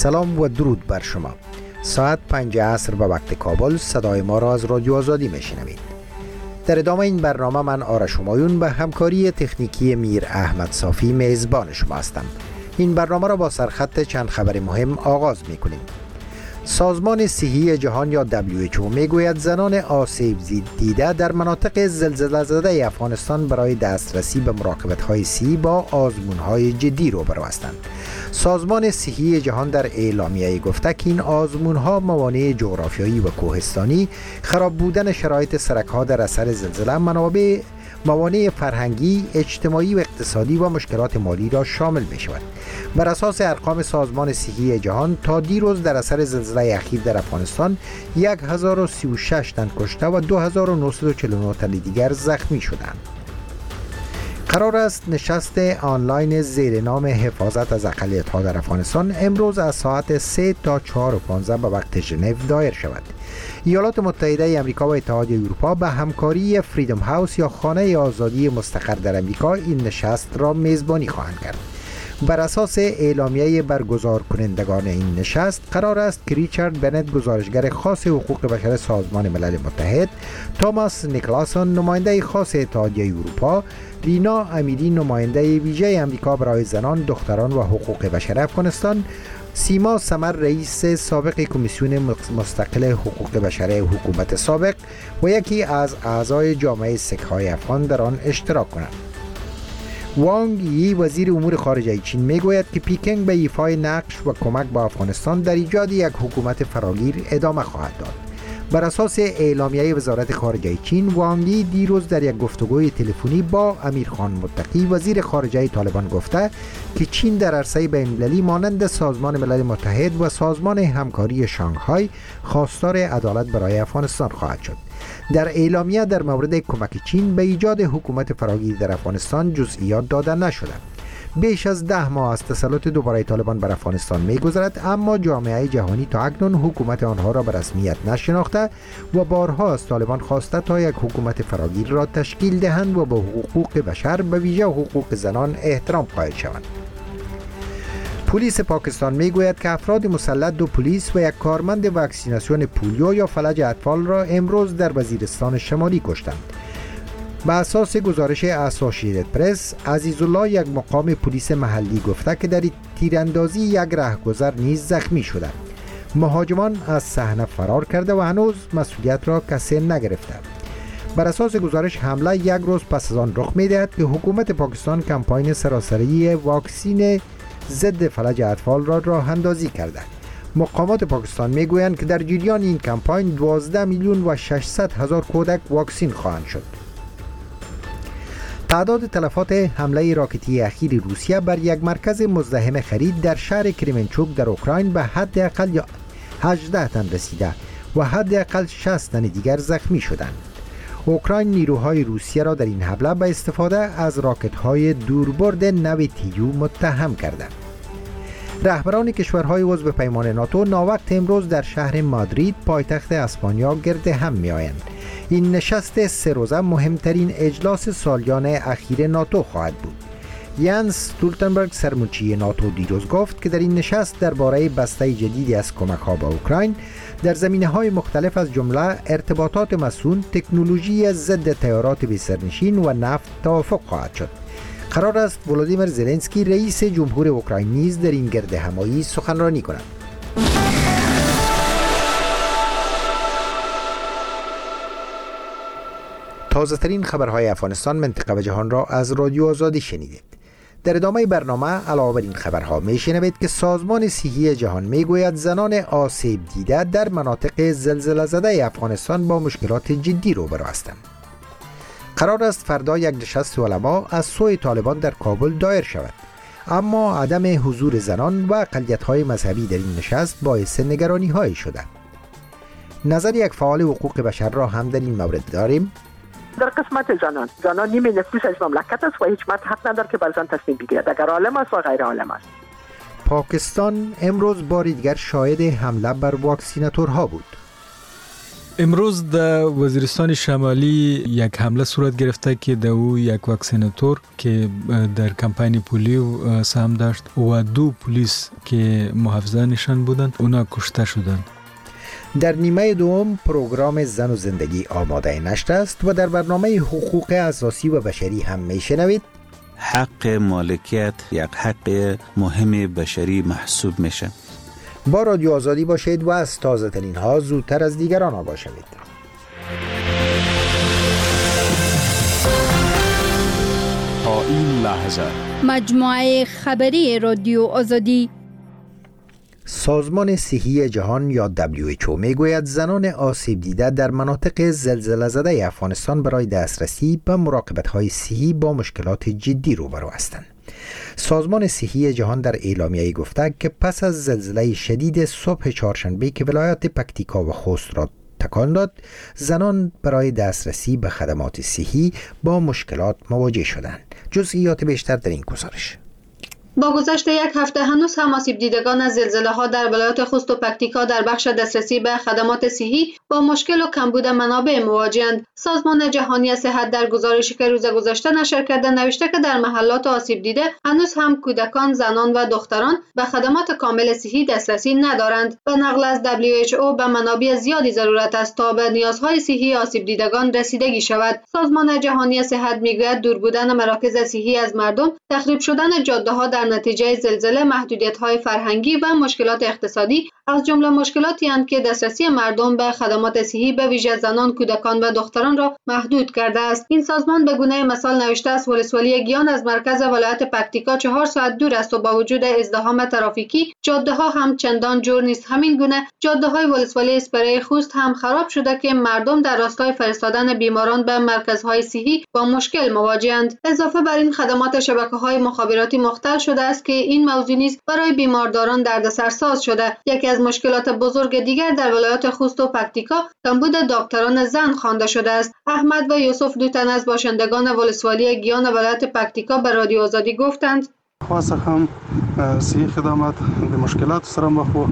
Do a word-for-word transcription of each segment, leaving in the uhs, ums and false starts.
سلام و درود بر شما. ساعت پنج عصر به وقت کابل صدای ما را از رادیو آزادی میشنوید. در ادامه این برنامه من آرش همایون به همکاری تکنیکی میر احمد صافی میزبان شما هستم. این برنامه را با سرخط چند خبر مهم آغاز میکنیم. سازمان صحی جهان یا دبلیو اچ او میگوید زنان آسیب دیده در مناطق زلزله زده افغانستان برای دسترسی به مراقبت‌های صحی با آزمون‌های جدی روبرو هستند. سازمان صحی جهان در اعلامیه گفته که این آزمون‌ها موانع جغرافیایی و کوهستانی، خراب بودن شرایط سرک‌ها در اثر زلزله، منابع موانع فرهنگی، اجتماعی و اقتصادی و مشکلات مالی را شامل می شود. بر اساس ارقام سازمان صحی جهان تا دیروز در اثر زلزله اخیر در افغانستان هزار و سی و شش تن کشته و دو هزار و نهصد و چهل و نه تن دیگر زخمی شدند. قرار است نشست آنلاین زیر نام حفاظت از اقلیت‌ها در افغانستان امروز از ساعت سه تا چهار و پانزده به وقت ژنو دایر شود. ایالات متحده آمریکا و اتحادیه اروپا به همکاری فریدم هاوس یا خانه آزادی مستقر در آمریکا این نشست را میزبانی خواهند کرد. بر اساس اعلامیه برگزار کنندگان این نشست قرار است که ریچارد بنت گزارشگر خاص حقوق بشر سازمان ملل متحد، توماس نیکلاسون نماینده خاص اتحادیه اروپا، رینا امیری نماینده ویژه آمریکا برای زنان، دختران و حقوق بشر افغانستان، سیما سمر رئیس سابق کمیسیون مستقل حقوق بشر حکومت سابق و یکی از اعضای جامعه سیک‌های افغان در آن اشتراک کنند. وانگ یی وزیر امور خارجه چین میگوید که پیکنگ به ایفای نقش و کمک به افغانستان در ایجاد یک حکومت فراگیر ادامه خواهد داد. بر اساس اعلامیه وزارت خارجه چین، وانگ یی دیروز در یک گفتگوی تلفنی با امیرخان متقی وزیر خارجه طالبان گفته که چین در عرصه بین‌المللی مانند سازمان ملل متحد و سازمان همکاری شانگهای خواستار عدالت برای افغانستان خواهد شد. در اعلامیه در مورد کمک چین به ایجاد حکومت فراگیر در افغانستان جزئیات داده نشده. بیش از ده ماه از تسلط دوباره طالبان بر افغانستان می‌گذرد، اما جامعه جهانی تا اکنون حکومت آنها را به رسمیت نشناخته و بارها از طالبان خواسته تا یک حکومت فراگیر را تشکیل دهند و به حقوق بشر به ویژه حقوق زنان احترام قائل شوند. پلیس پاکستان میگوید که افراد مسلح دو پلیس و یک کارمند واکسیناسیون پولیو یا فلج اطفال را امروز در وزیرستان شمالی کشتند. به اساس گزارش اسوسییتد پرس، عزیزالله یک مقام پلیس محلی گفته که در تیراندازی یک رهگذر نیز زخمی شده. مهاجمان از صحنه فرار کرده و هنوز مسئولیت را کسی نگرفته. بر اساس گزارش حمله یک روز پس از آن رخ می‌دهد که حکومت پاکستان کمپاین سراسری واکسین ضد فلج اطفال را راه اندازی کرده. مقامات پاکستان میگویند که در جریان این کمپاین دوازده میلیون و ششصد هزار کودک واکسین خواهند شد. تعداد تلفات حمله راکتی اخیر روسیه بر یک مرکز مزدحم خرید در شهر کریمنچوک در اوکراین به حداقل هجده تن رسیده و حداقل شصت تن دیگر زخمی شدند. اوکراین نیروهای روسیه را در این حمله به استفاده از راکت‌های دوربرد نو تیو متهم کردند. رهبران کشورهای عضو پیمان ناتو ناوقت امروز در شهر مادرید پایتخت اسپانیا گرد هم می‌آیند. این نشست سه روزه مهمترین اجلاس سالیان اخیر ناتو خواهد بود. یانس استولتنبرگ سرمنشی ناتو دیروز گفت که در این نشست درباره بسته جدیدی از کمک‌ها به اوکراین در زمینه‌های مختلف از جمله ارتباطات مسئول، تکنولوژی ضد طیارات بی‌سرنشین و نفت توافق خواهد شد. قرار است ولادیمیر زلنسکی رئیس جمهور اوکراین نیز در این گرد همایی سخنرانی کند. تازه ترین خبرهای افغانستان، منطقه و جهان را از رادیو آزادی شنیدید. در ادامه برنامه علاوه بر این خبرها میشنوید که سازمان صحی جهان میگوید زنان آسیب دیده در مناطق زلزله زده افغانستان با مشکلات جدی روبرو هستند. قرار است فردا یک نشست علما از سوی طالبان در کابل دایر شود، اما عدم حضور زنان و اقلیت‌های مذهبی در این نشست باعث نگرانی‌هایی شده. نظر یک فعال حقوق بشر را هم در این مورد داریم. در قسمت زنان زنان نیمه نصفی از مملکت است و هیچ مرد حق ندارد که بر زن تصمیم بگیرد، اگر عالم است و غیر عالم است. پاکستان امروز بار دیگر شاهد حمله بر واکسیناتورها بود. امروز در وزیرستان شمالی یک حمله صورت گرفته که در او یک واکسیناتور که در کمپین پولیو سهم داشت و دو پلیس که محافظانشان بودند اونا کشته شدند. در نیمه دوم پروگرام زن و زندگی آماده نشر است و در برنامه حقوق اساسی و بشری هم میشنوید. حق مالکیت یک حق مهم بشری محسوب میشه. با رادیو آزادی باشید و از تازه ترین ها زودتر از دیگران آگاه شوید. تا این لحظه مجموعه خبری رادیو آزادی. سازمان صحی جهان یا دبلیو اچ او میگوید زنان آسیب دیده در مناطق زلزله زده افغانستان برای دسترسی به مراقبت‌های صحی با مشکلات جدی روبرو هستند. سازمان صحی جهان در اعلامیه گفته که پس از زلزله شدید صبح چهارشنبه که ولایت پکتیکا و خوست را تکان داد، زنان برای دسترسی به خدمات صحی با مشکلات مواجه شدند. جزئیات بیشتر در این گزارش. با گذشت یک هفته هنوز هم آسیب دیدگان از زلزله ها در ولایات خوست و پکتیکا در بخش دسترسی به خدمات صحی با مشکل و کمبود منابع مواجهند. سازمان جهانی صحت در گزارشی که روز گذشته نشر کرده نوشته که در محلات آسیب دیده هنوز هم کودکان، زنان و دختران به خدمات کامل صحی دسترسی ندارند. به نقل از دبلیو اچ او به منابع زیادی ضرورت است تا به نیازهای صحی آسیب دیدگان رسیدگی شود. سازمان جهانی صحت میگوید دور بودن مراکز صحی از مردم، تخریب شدن جاده‌ها در نتیجه زلزله، محدودیت‌های فرهنگی و مشکلات اقتصادی از جمله مشکلاتی اند که دسترسی مردم به خدمات صحی به ویژه زنان، کودکان و دختران را محدود کرده است. این سازمان به گونه مثال نوشته است ولسوالی گیان از مرکز ولایت پکتیکا چهار ساعت دور است و با وجود ازدحام ترافیکی جاده‌ها هم چندان جور نیست. همین گونه جاده‌های ولسوالی اسپری خوست هم خراب شده که مردم در راستای فرستادن بیماران به مرکزهای صحی با مشکل مواجه‌اند. اضافه بر این خدمات شبکه‌های مخابراتی مختل شده است که این موضوع نیز برای بیمارداران دردسرساز شده. یکی از مشکلات بزرگ دیگر در ولایت خوست و پکتیکا کمبود دکتران زن خوانده شده است. احمد و یوسف دو تن از باشندگان ولسوالی گیان ولایت پکتیکا به رادیو آزادی گفتند خاصه هم صحی خدمات به مشکلات سره مخ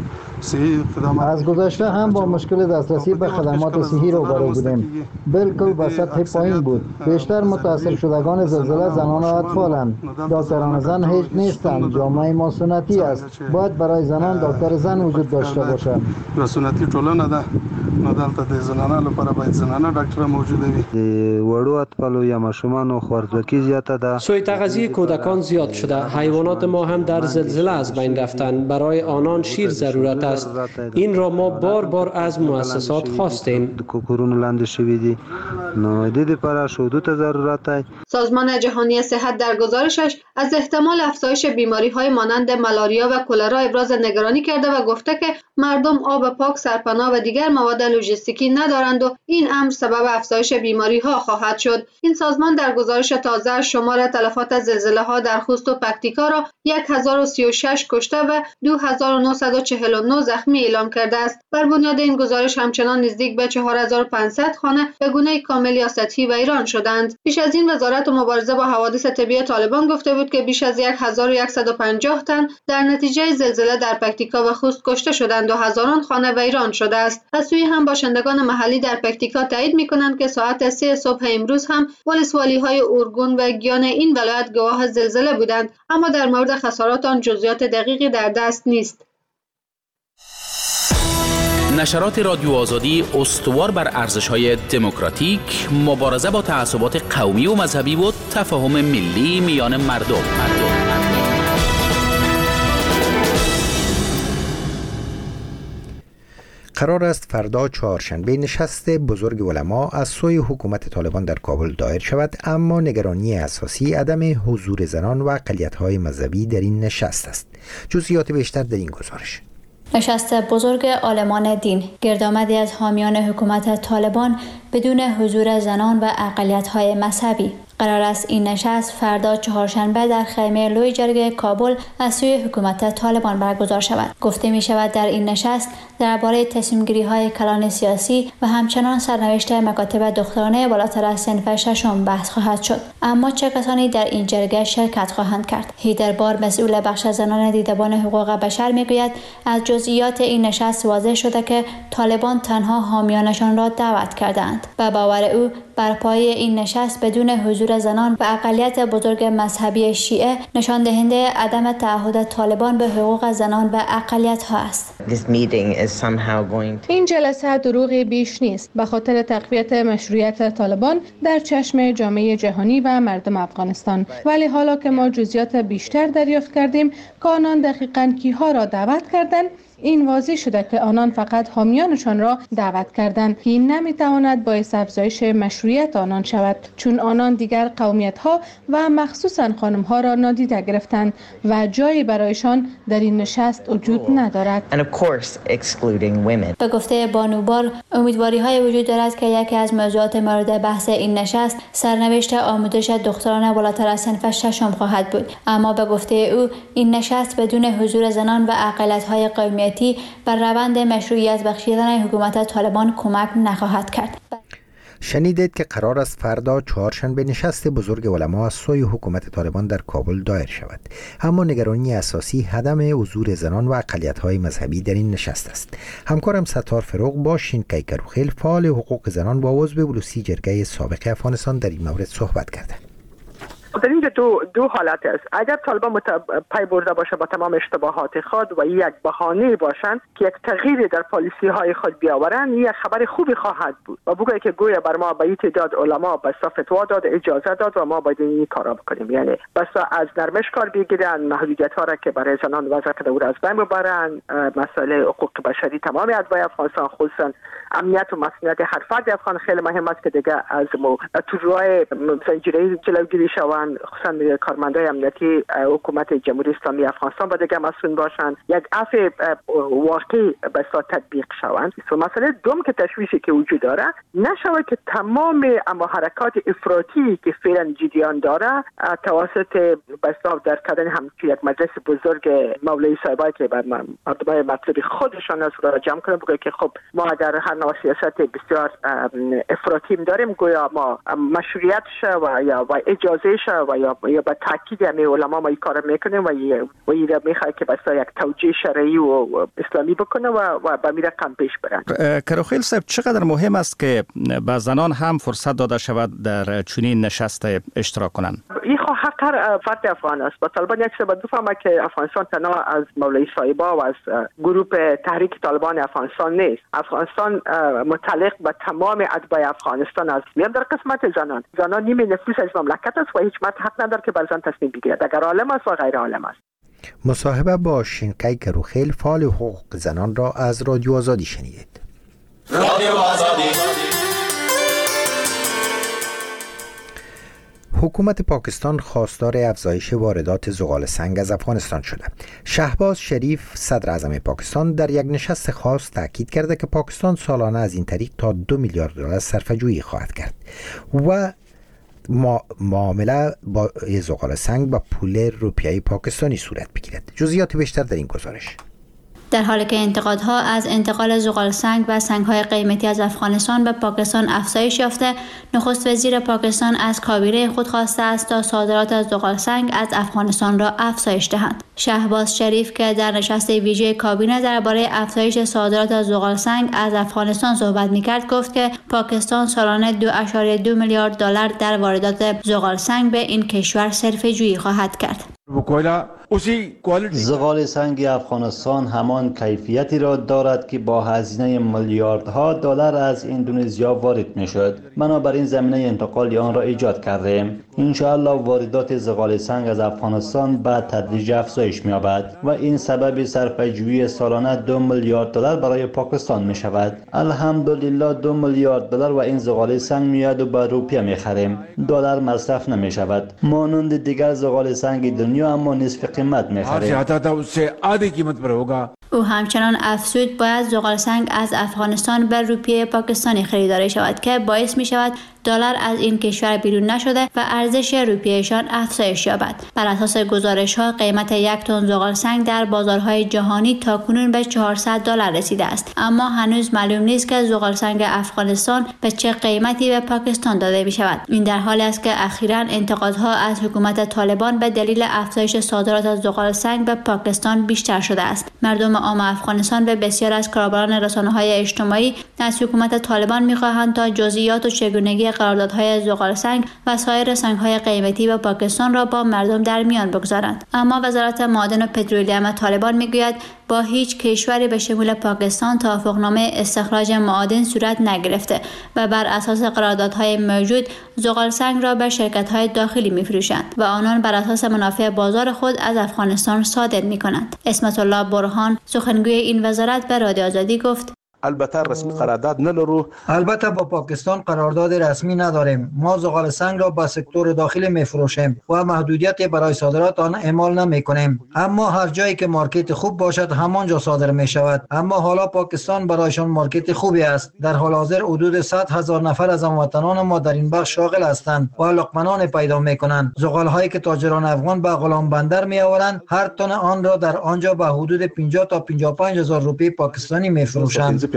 از گذشته هم با مشکل دسترسی به خدمات صحی روبرو بودیم. بالکل به سطح پایین بود. بیشتر متاثر شدگان زلزله زنان و اطفالند. دکتران زن هیچ نیستند. جامعه ما سنتی است. باید برای زنان دکتر زن وجود داشته باشد. سنتی ټولنه ده. نو دلته د زنانو لپاره باید زنانه ډاکټر موجود وي. د وړو اطفالو یا ماشومانو خوارځواکي زیاته ده. سوء تغذیه کودکان زیاد شده. حیوانات ما هم در زلزله از بین رفتند. برای آنان شیر ضرورت است. این را ما بار بار از مؤسسات خواستیم. کوکورونو لاندې شوي دي. نو د دې لپاره شهودو ته ضرورت دی. سازمان جهانی صحت در گزارشش از احتمال افزایش بیماری‌های مانند مالاریا و کلرا ابراز نگرانی کرده و گفته که مردم آب پاک، سرپناه و دیگر مواد لوجستیکی ندارند و این امر سبب افزایش بیماری‌ها خواهد شد. این سازمان در گزارش تازه شمار تلفات زلزله‌ها در خوست و پکتیکا را هزار و سی و شش کشته و دو هزار و نهصد و چهل و نه زخمی اعلام کرده است. بر بنیاد این گزارش همچنان نزدیک به چهار هزار و پانصد خانه به گونه کامل یا سطحی ویران شدند. پیش از این وزارت مبارزه با حوادث طبیعی طالبان گفته بود که بیش از هزار و صد و پنجاه تن در نتیجه زلزله در پکتیکا و خوست کشته شدند و هزاران خانه ویران شده است. از سوی هم باشندگان محلی در پکتیکا تایید می‌کنند که ساعت سه صبح امروز هم ولسوالی‌های اورگون و گیان این ولایت گواه زلزله بودند، اما در مورد خسارات آن جزئیات دقیقی در دست نیست. نشرات رادیو آزادی استوار بر ارزش‌های دموکراتیک، مبارزه با تعصبات قومی و مذهبی و تفاهم ملی میان مردم. مردم. قرار است فردا چهارشنبه نشست بزرگ علما از سوی حکومت طالبان در کابل دایر شود، اما نگرانی اساسی عدم حضور زنان و اقلیت‌های مذهبی در این نشست است. جزئیات بیشتر در این گزارش. نشست بزرگ عالمان دین گردآمدی از حامیان حکومت طالبان بدون حضور زنان و اقلیت‌های مذهبی. قرار است این نشست فردا چهارشنبه در خیمه لوی جرگه کابل از سوی حکومت طالبان برگزار شود. گفته می شود در این نشست درباره تصمیم گیری های کلان سیاسی و همچنان سرنوشت مکاتب دخترانه بالاتر از صنف ششم بحث خواهد شد. اما چه کسانی در این جرگه شرکت خواهند کرد؟ هیدر بار مسئول بخش زنان دیدبان حقوق بشر میگوید از جزئیات این نشست واضح شده که طالبان تنها حامیانشان را دعوت کردند. به باور او برپایی این نشست بدون حضور زنان و اقلیت بزرگ مذهبی شیعه نشان دهنده عدم تعهد طالبان به حقوق زنان و اقلیت ها است. این جلسه دروغی بیش نیست به خاطر تقویت مشروعیت طالبان در چشم جامعه جهانی و مردم افغانستان. ولی حالا که ما جزئیات بیشتر دریافت کردیم که آنان دقیقاً کیها را دعوت کردند، این واضح شده که آنان فقط حامیانشان را دعوت کردند که این نمیتواند باعث افزایش مشروعیت آنان شود، چون آنان دیگر قومیت ها و مخصوصا خانم ها را نادیده گرفتند و جایی برایشان در این نشست وجود ندارد. به گفته بانوبار امیدواری های وجود دارد که یکی از موضوعات مورد بحث این نشست سرنوشت آموزش دختران بالاتر از صنف ششم خواهد بود. اما به گفته او این نشست بدون حضور زنان و اقلیت های قومی بر روند مشروعیت بخشیدن حکومت طالبان کمک نخواهد کرد. شنیدید که قرار است فردا چهارشنبه نشست بزرگ علما از سوی حکومت طالبان در کابل دایر شود. اما نگرانی اساسی عدم حضور زنان و اقلیت‌های مذهبی در این نشست است. همکارم ستار فروغ با شینکای کروخیل فعال حقوق زنان با عضو بلوسی جرگه سابق افغانستان در این مورد صحبت کرده. در اینجا دو دو حالت است. اگر طالبان مت... پی برده باشه با تمام اشتباهات خود و یک بهانه باشند که یک تغییر در پالیسی های خود بیاورند، یک خبر خوبی خواهد بود و بگوید که گویا بر ما به این تعداد علما به فتوا داد، اجازه داد و ما باید این کارا بکنیم. یعنی بس از نرمش کار بگیرن، محدودیت ها را که برای زنان وضع کرده او را از بین ببرند، مسئله حقوق بشری تمام ادعای افغانستان خصوصا امنیت و مسئولیت هر فرد افغان خیلی مهم است که دیگه از طورهای زنجیره جلوگیری شوند، خصوصا کارمندای امنیتی حکومت جمهوری اسلامی افغانستان باید دیگه مسئول باشند، یک عفو واقعی به صورت تطبیق شوند. و مسئله دوم که تشویشی که وجود داره نشود که تمام اما حرکات افراطی که فعلا جریان داره توسط بساط در کردن همچین یک مجلس بزرگ مولوی صاحبایی که بر مردمای مطلب خودشان از را جمع کنند، بگه که خب ما اگر هر نوع سیاست بسیار افراطی داریم گویا ما مشروعیت و یا و اجازه و یا یا با تاکید همه علما ما این کار میکنیم و و این میخواد که بس یک توجیه شرعی و اسلامی بکنه و و به میره کم پیش برن. کروخیل صاحب، چقدر مهم است که به زنان هم فرصت داده شود در چنین نشست اشتراک کنند؟ این خو حق هر فرد افغان است. با طالبان یک سبب بفهمه که افغانستان تنها از مولوی صاحبا و از گروه تحریک طالبان افغانستان نیست. افغانستان متعلق به تمام اتباع افغانستان است. میام در قسمت زنان. زنان نیمه نفوس از مملکت است و هیچ مرد حق نداره که بر زن تصمیم بگیرد، اگر عالم است و غیر عالم است. مصاحبه با شینکای کروخیل فعال حقوق زنان را از رادیو آزادی شنیدید. رادیو آزادی. حکومت پاکستان خواستار افزایش واردات زغال سنگ از افغانستان شده. شهباز شریف صدر اعظم پاکستان در یک نشست خاص تاکید کرده که پاکستان سالانه از این طریق تا دو میلیارد دلار صرفه‌جویی خواهد کرد و معامله با زغال سنگ با پول روپیایی پاکستانی صورت بگیرد. جزئیات بیشتر در این گزارش. در حالی که انتقادها از انتقال زغال سنگ و سنگ‌های قیمتی از افغانستان به پاکستان افزایش یافته، نخست وزیر پاکستان از کابینه خود خواسته است تا صادرات زغال سنگ از افغانستان را افزایش دهند. شهباز شریف که در نشست ویژه کابینه درباره افزایش صادرات زغال سنگ از افغانستان صحبت می‌کرد، گفت که پاکستان سالانه دو ممیز دو میلیارد دلار در واردات زغال سنگ به این کشور صرفه‌جویی خواهد کرد. زغال سنگ افغانستان همان کیفیتی را دارد که با هزینه میلیاردها دلار از اندونزیا وارد میشد. بنابراین زمینه انتقال آن را ایجاد کردیم. انشاءالله واردات زغال سنگ از افغانستان به تدریج افزایش می‌یابد و این سبب صرفه‌جویی سالانه دو میلیارد دلار برای پاکستان می شود. الحمدلله دو میلیارد دلار و این زغال سنگ میاد و به روپیه می‌خریم. دلار مصرف نمی شود. مانند دیگر زغال سنگ دنیا اما نصف قیمت می‌خریم. او همچنان افزود باید زغال سنگ از افغانستان به روپیه پاکستانی خریداری شود که باعث می شود دلار از این کشور بیرون نشده و ارزش روپیهشان افزایش یابد. بر اساس گزارش‌ها قیمت یک تن زغال سنگ در بازارهای جهانی تاکنون به چهارصد دلار رسیده است، اما هنوز معلوم نیست که زغال سنگ افغانستان به چه قیمتی به پاکستان داده می شود. این در حالی است که اخیراً انتقادها از حکومت طالبان به دلیل افزایش صادرات از زغال سنگ به پاکستان بیشتر شده است. مردم عام افغانستان به بسیار از کاربران رسانه‌های اجتماعی از حکومت طالبان می‌خواهند تا جزئیات و چگونگی قراردادهای زغال سنگ و سایر سنگ‌های قیمتی به پاکستان را با مردم در میان بگذارند. اما وزارت معادن و پترولیوم طالبان می‌گوید با هیچ کشوری به شمول پاکستان توافقنامه استخراج معادن صورت نگرفته و بر اساس قراردادهای موجود زغال سنگ را به شرکت‌های داخلی می‌فروشند و آنان بر اساس منافع بازار خود از افغانستان صادر می‌کنند. اسمت الله برهان سخنگوی این وزارت به رادیو آزادی گفت: البته رسمی قرارداد ندارو. البته با پاکستان قرارداد رسمی نداریم. ما زغال سنگ را به سکتور داخلی میفروشیم و محدودیتی برای صادرات آن اعمال نمی کنیم. اما هر جایی که مارکت خوب باشد همانجا صادر می شود. اما حالا پاکستان برایشان مارکت خوبی است. در حال حاضر حدود صد هزار نفر از هموطنان ما در این بخش شاغل هستند و لقمنان پیدا می کنند. زغال هایی که تاجران افغان به غلام بندر می آورند هر تن آن را در آنجا به حدود پنجاه تا پنجاه و پنج هزار روپیه پاکستانی می فروشند.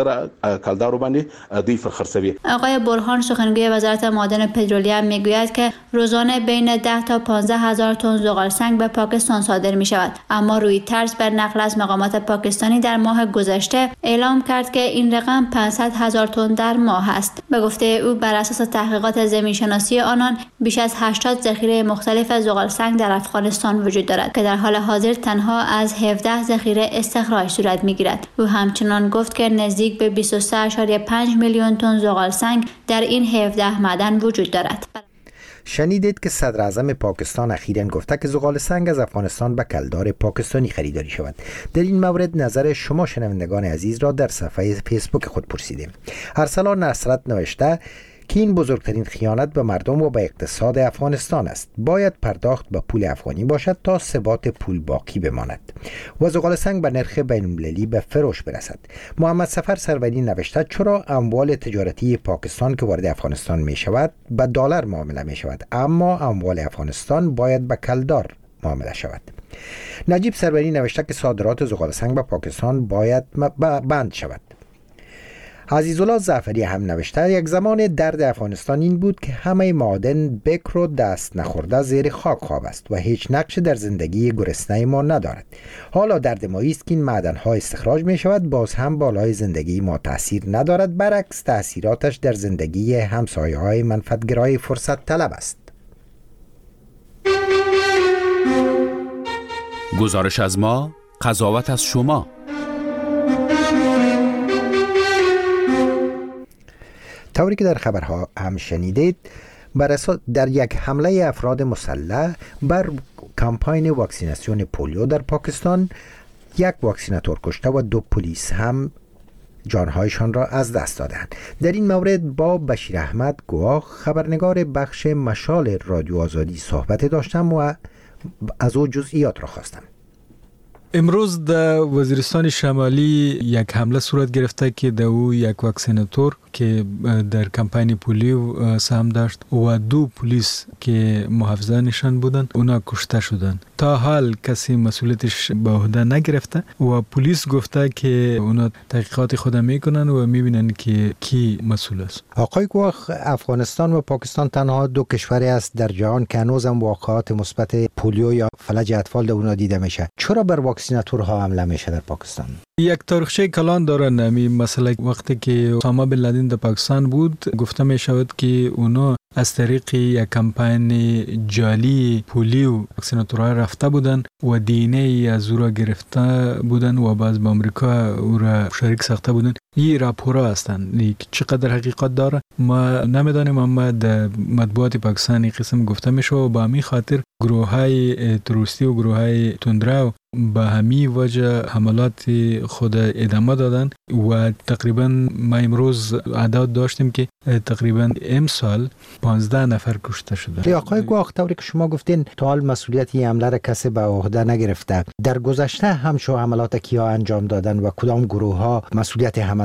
آقای برهان سخنگوی وزارت معادن و پترولیوم میگوید که روزانه بین ده تا پانزده هزار تن زغال سنگ به پاکستان صادر می شود، اما روی ترس بر نقل از مقامات پاکستانی در ماه گذشته اعلام کرد که این رقم پانصد هزار تن در ماه است. به گفته او بر اساس تحقیقات زمین شناسی آنان بیش از هشتاد ذخیره مختلف زغال سنگ در افغانستان وجود دارد که در حال حاضر تنها از هفده ذخیره استخراج صورت میگیرد. او همچنان گفت که نزدیک به بیست و سه ممیز پنج میلیون تن زغال سنگ در این هفده معدن وجود دارد. شنیدید که صدر اعظم پاکستان اخیراً گفته که زغال سنگ از افغانستان به کلدار پاکستانی خریداری شود. در این مورد نظر شما شنوندگان عزیز را در صفحه فیسبوک خود پرسیدیم. ارسلان نصرت نوشته که این بزرگترین خیانت به مردم و به اقتصاد افغانستان است. باید پرداخت به پول افغانی باشد تا ثبات پول باقی بماند و زغال سنگ به نرخ بین‌المللی به فروش برسد. محمد سفر سروری نوشته چرا اموال تجارتی پاکستان که وارد افغانستان می شود به دلار معامله می شود، اما اموال افغانستان باید به کلدار معامله شود. نجیب سروری نوشته که صادرات زغال سنگ به پاکستان باید بند شود. عزیزالله زعفری هم نوشته یک زمان درد افغانستان این بود که همه معادن بکر و دست نخورده زیر خاک خواب است و هیچ نقش در زندگی گرسنه ما ندارد. حالا درد ما است که این معدن‌ها استخراج می شود، باز هم بالای زندگی ما تاثیر ندارد، برعکس تاثیراتش در زندگی همسایه‌های منفعت‌گرای فرصت طلب است. گزارش از ما، قضاوت از شما. طوری که در خبرها هم شنیدید، بر اساس در یک حمله افراد مسلح بر کمپاین واکسیناسیون پولیو در پاکستان یک واکسیناتور کشته و دو پلیس هم جانهایشان را از دست دادند. در این مورد با بشیر احمد گواه خبرنگار بخش مشال رادیو آزادی صحبت داشتم و از او جزئیات را خواستم. امروز در وزیرستان شمالی یک حمله صورت گرفته که در او یک واکسیناتور که در کمپین پولیو سهم داشت و دو پلیس که محافظانشان بودند اونا کشته شدند. تا حال کسی مسئولیتش به عهده نگرفته و پلیس گفته که اونا تحقیقات خود میکنن و میبینن که کی مسئول است. آقای گواه، افغانستان و پاکستان تنها دو کشوری است در جهان که هنوز هم واقعات مثبت پولیو یا فلج اطفال در اونا دیده میشه. چرا بر واکسیناتورها حمله میشه در پاکستان؟ یک تاریخچه کلان دارن. امی مثلا وقتی که اسامه بن لادن در پاکستان بود گفته می شود که اونا از طریق یک کمپین جعلی پولیو واکسیناتورها رفته بودن و دینه از او را گرفته بودن و باز به امریکا او را شریک ساخته بودن. این راپورها هستند. چقدر حقیقت داره ما نمیدانیم، اما در مطبوعات پاکستانی قسم گفته میشه و با همین خاطر گروه های تروریستی و گروه های تندرو به همین وجه حملات خود ادامه دادن و تقریبا ما امروز عدد داشتیم که تقریبا امسال پانزده نفر کشته شده. آقای گواه، طوری که شما گفتین تا حال مسئولیت این حمله را کسی به عهده نگرفته. در گذشته هم شو حملات کیا انجام دادن و کدام گروه ها مسئولیت حمله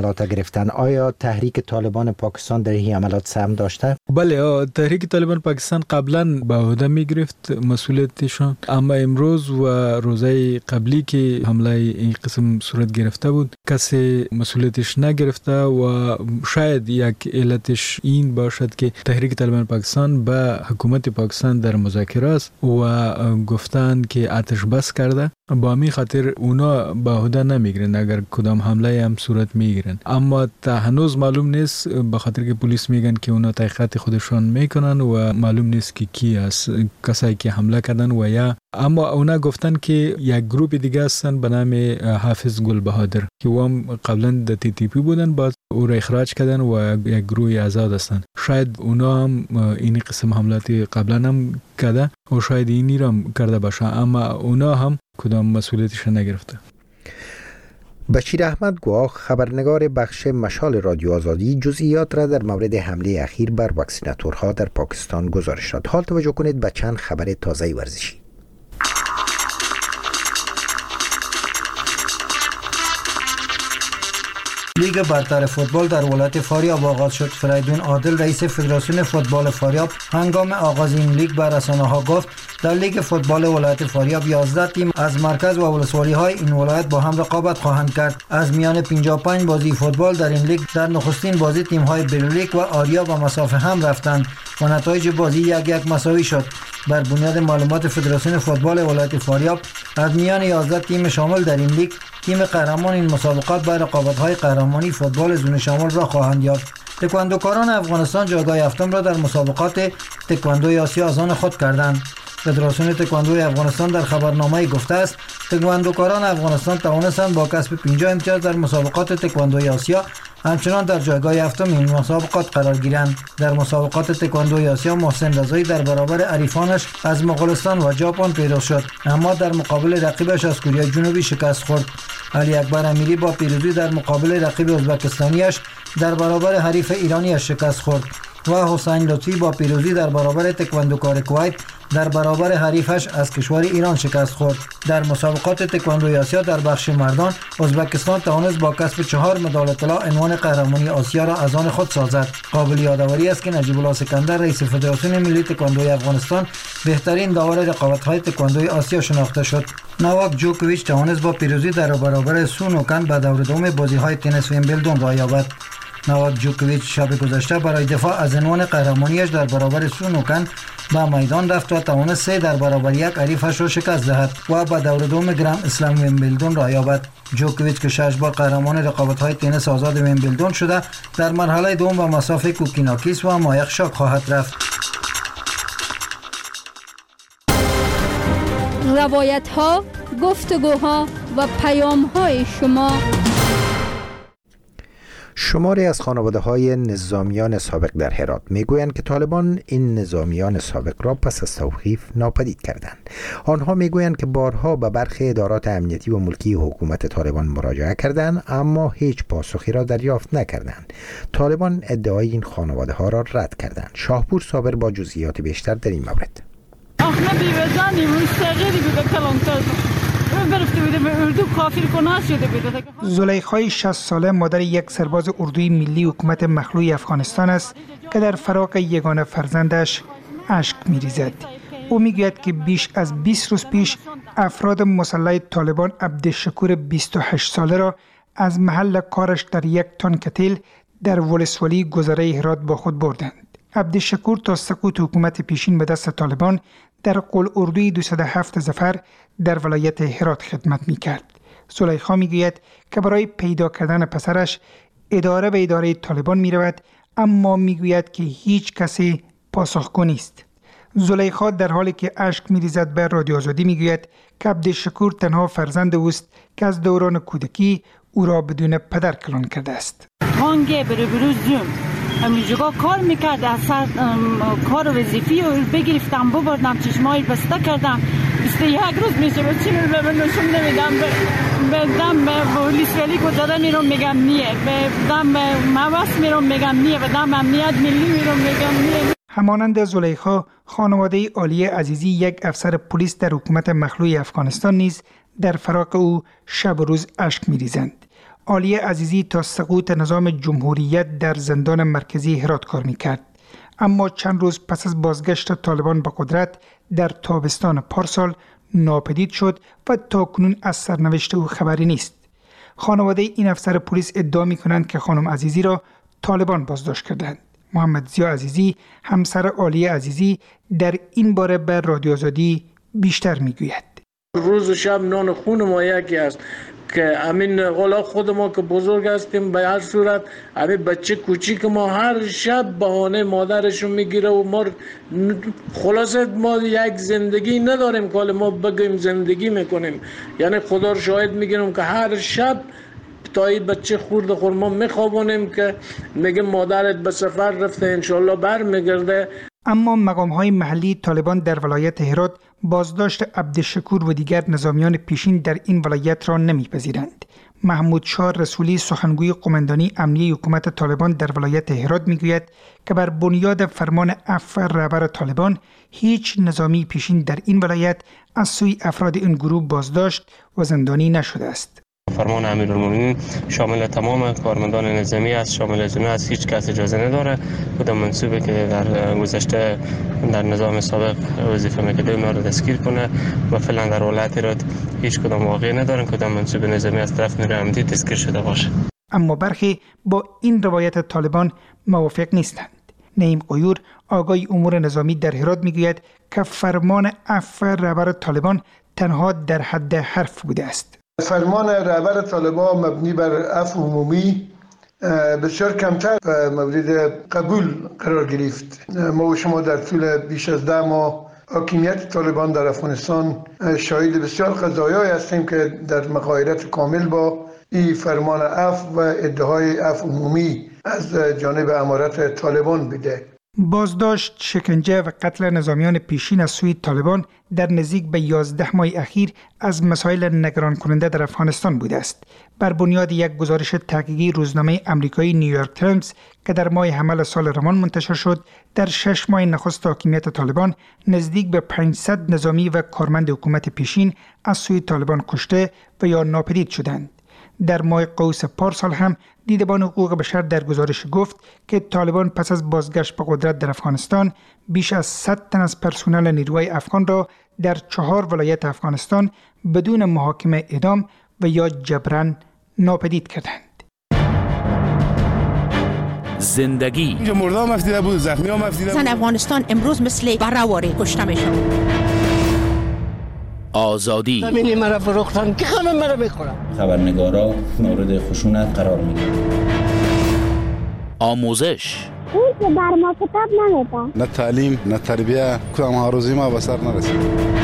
حملات گرفتن. آیا تحریک طالبان پاکستان در این حملات سهم داشته؟ بله، تحریک طالبان پاکستان قبلا به عهده می گرفت مسئولیتشان، اما امروز و روزهای قبلی که حمله این قسم صورت گرفته بود کسی مسئولیتش نگرفته و شاید یک علتش این باشد که تحریک طالبان پاکستان به حکومت پاکستان در مذاکره است و گفتند که آتش بس کرده، با می خاطر اونا به عهده نمیگیرن اگر کدام حمله هم صورت میگیرن. اما تا هنوز معلوم نیست، به خاطر که پلیس میگن که اونا تحقیقات خودشان میکنن و معلوم نیست که کی است کسایی که حمله کردن و یا اما اونا گفتن که یک گروه دیگه هستن به نام حافظ گل بهادر که هم قبلا در تی تی پی بودن، بعد او را اخراج کردن و یک گروه آزاد هستن. شاید اونا هم این قسم حملات قبلا هم کرده و شاید اینی را کرده باشه، اما اونا هم کدام مسئولیتش نگرفته. بشیر احمد گواه، خبرنگار بخش مشال رادیو آزادی، جزئیات را در مورد حمله اخیر بر واکسیناتورها در پاکستان گزارش داد. حال توجه کنید به چند خبر تازه ورزشی. لیگ برتر فوتبال در ولایت فاریاب آغاز شد. فریدون عادل رئیس فدراسیون فوتبال فاریاب هنگام آغاز این لیگ بر رسانه‌ها گفت در لیگ فوتبال ولایت فاریاب یازده تیم از مرکز و ولسوالی‌های این ولایت با هم رقابت خواهند کرد. از میان پنجاه و پنج بازی فوتبال در این لیگ در نخستین بازی تیم‌های بلولیک و آریا و مسافه هم رفتند و نتایج بازی یک یک مساوی شد. بر بنیاد معلومات فدراسیون فوتبال ولایت فاریاب از میان یازده تیم شامل در این لیگ تیم قهرمان این مسابقات با رقابت‌های قهرمانی فوتبال زون شمال را خواهند یافت. تکواندوکاران افغانستان جایگاه هفتم را در مسابقات تکواندوی آسیا از آن خود کردند. فدراسیون تکواندوی افغانستان در خبرنامه‌ای گفته است تکواندوکاران افغانستان توانستند با کسب پنجاه امتیاز در مسابقات تکواندوی آسیا همچنان در جایگاه هفتم این مسابقات قرار گیرند. در مسابقات تکواندوی آسیا محسن رضایی در برابر حریفانش از مغولستان و ژاپن پیروز شد، اما در مقابل رقیبش از کره جنوبی شکست خورد. علی اکبر امیری با پیروزی در مقابل رقیب ازبکستانیش در برابر حریف ایرانیش شکست خورد و حسین لطفی با پیروزی در برابر تکواندوکار کویت در برابر حریفش از کشور ایران شکست خورد. در مسابقات تکواندوی آسیا در بخش مردان ازبکستان توانست با کسب چهار مدال طلا عنوان قهرمانی آسیا را از آن خود سازد. قابل یادآوری است که نجیب الله سکندر رئیس فدراسیون ملی تکواندوی افغانستان بهترین داور رقابت‌های تکواندوی آسیا شناخته شد. نوواک جوکوویچ توانست با پیروزی در برابر سون اوکن به دور دوم بازی‌های تنیس ویمبلدون راه یابد. نوواک جوکوویچ شب گذشته برای دفاع از عنوان قهرمانیش در برابر سون اوکن به میدان رفت و توانست سه در برابر یک حریفش را شکست دهد و به دور دوم گرند اسلم ویمبلدون راه یابد. جوکوویچ که شش بار قهرمان رقابت‌های تنیس آزاد ویمبلدون شده در مرحله دوم به مسافه کوکیناکیس و مایخ شاک خواهد رفت. روایت‌ها، گفتگوها و پیام‌های شما. شماری از خانواده‌های نظامیان سابق در هرات میگویند که طالبان این نظامیان سابق را پس از توقیف ناپدید کردند. آنها میگویند که بارها به برخی ادارات امنیتی و ملکی حکومت طالبان مراجعه کردند اما هیچ پاسخی را دریافت نکردند. طالبان ادعای این خانواده‌ها را رد کردند. شاهپور صابر با جزئیات بیشتر در این مورد. احنا بیوزانی مستقری بوده کلانتاز برفته بوده به اردو کافر کناس شده بوده. زلیخای شصت ساله مادر یک سرباز اردوی ملی حکومت مخلوع افغانستان است که در فراق یگانه فرزندش اشک می‌ریزد. او میگوید که بیش از بیست روز پیش افراد مسلح طالبان عبدالشکور بیست و هشت ساله را از محل کارش در یک تن کتل در ولسوالی گذره هرات با خود بردند. عبدالشکور تا سقوط حکومت پیشین به دست طالبان در قل اردوی دویست و هفت ظفر در ولایت هرات خدمت می‌کرد. زلیخا میگوید که برای پیدا کردن پسرش اداره به اداره طالبان می‌رود اما میگوید که هیچ کسی پاسخگو نیست. زلیخا در حالی که اشک می‌ریزد به رادیو آزادی میگوید که عبدالشکور تنها فرزند اوست که از دوران کودکی او را بدون پدر کلان کرده است. هانگه بره بروزم همینجا کار میکرد، از کار وظیفی رو بگرفتم ببردم چشمایی بسته کردم. بیست و یک روز میشه به چی به من نشون نمیدم، به دم به پلیس ولی گذاره میرم میگم نیه، به دم مواس میرم میگم نیه، به دم امنیت ملی میرم میگم نیه. همانند زلیخا، خانواده عالی عزیزی یک افسر پلیس در حکومت مخلوع افغانستان نیز در فراق او شب و روز اشک میریزند. عالیه عزیزی تا سقوط نظام جمهوریت در زندان مرکزی هرات کار میکرد. اما چند روز پس از بازگشت طالبان به قدرت در تابستان پارسال ناپدید شد و تاکنون از سرنوشت او خبری نیست. خانواده این افسر پلیس ادعا می‌کنند که خانم عزیزی را طالبان بازداشت کردند. محمد ضیا عزیزی، همسر عالیه عزیزی، در این باره به رادیو آزادی بیشتر میگوید. روز و شب نان خون ما یکی است که همین غلا خود ما که بزرگ هستیم به هر صورت همین بچه کوچیک ما هر شب بهانه مادرشو میگیره و ما خلاصه ما یک زندگی نداریم که ما بگیم زندگی میکنیم. یعنی خدا رو شاهد میگیرم که هر شب تا این بچه خورد خورما میخوابونیم که میگه مادرت به سفر رفته انشالله بر میگرده. اما مقام‌های محلی طالبان در ولایت هرات بازداشت عبدالشکور و دیگر نظامیان پیشین در این ولایت را نمیپذیرند. محمود شاه رسولی، سخنگوی قماندانی امنیه حکومت طالبان در ولایت هرات میگوید که بر بنیاد فرمان عفو رهبر طالبان هیچ نظامی پیشین در این ولایت از سوی افراد این گروه بازداشت و زندانی نشده است. فرمان امیرالمومنین شامل تمام کارمندان نظامی است، شامل از اون از هیچ کس اجازه نداره کدام منصوبه که در گذشته در نظام سابق وظیفه میکرده اونا رو دستگیر کنه و فعلا در ولایت هرات هیچ کدام واقعی ندارن کدام منصوب نظامی از طرف نیروی امنیتی دستگیر شده باشه. اما برخی با این روایت طالبان موافق نیستند. نعیم قیور، آقای امور نظامی در هرات میگوید که فرمان عفو رهبر طالبان تنها در حد حرف بوده است. فرمان رهبر طالبان مبنی بر عفو عمومی بسیار کمتر مورد قبول قرار گرفت. ما و شما در طول بیش از ده ماه حاکمیت طالبان در افغانستان شاهد بسیار قضایایی هستیم که در مغایرت کامل با این فرمان عفو و ادعای عفو عمومی از جانب امارت طالبان بوده. بازداشت، شکنجه و قتل نظامیان پیشین از سوی طالبان در نزدیک به یازده ماه اخیر از مسائل نگران کننده در افغانستان بوده است. بر بنیاد یک گزارش تحقیقی روزنامه آمریکایی نیویورک تایمز که در ماه حمل سال روان منتشر شد، در شش ماه نخست حاکمیت طالبان نزدیک به پانصد نظامی و کارمند حکومت پیشین از سوی طالبان کشته و یا ناپدید شدند. در ماه قوس پارسال هم دیدبان حقوق بشر در گزارش گفت که طالبان پس از بازگشت به قدرت در افغانستان بیش از صد تن از پرسنل نیروهای افغان را در چهار ولایت افغانستان بدون محاکمه اعدام و یا جبران ناپدید کردند. زندگی اینجا مردم افتیده بود، زخمی هم افتیده بود. زن افغانستان امروز مثل براواری کشته میشن. آزادی زمینی مرا فروختن که همه مرا میخورن. خبرنگارا مورد خشونت قرار میگیرن. آموزش اون که بر ما کتاب نمیده. نه تعلیم نه تربیه کدام هاروزی ما به سر نرسید.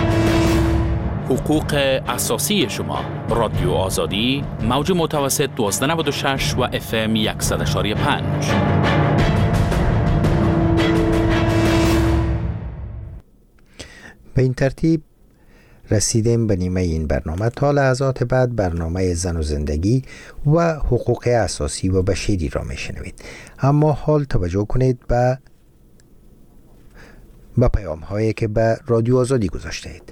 حقوق اساسی شما. رادیو آزادی، موج متوسط دوازده نود و شش و اف ام صد و یک و پنج. به این ترتیب رسیدیم به نیمه این برنامه. تا لحظات بعد برنامه زن و زندگی و حقوق اساسی و بشری را میشنوید. اما حال توجه کنید به به پیام هایی که به رادیو آزادی گذاشته اید.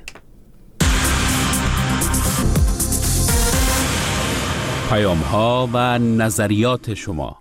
پیام ها و نظریات شما.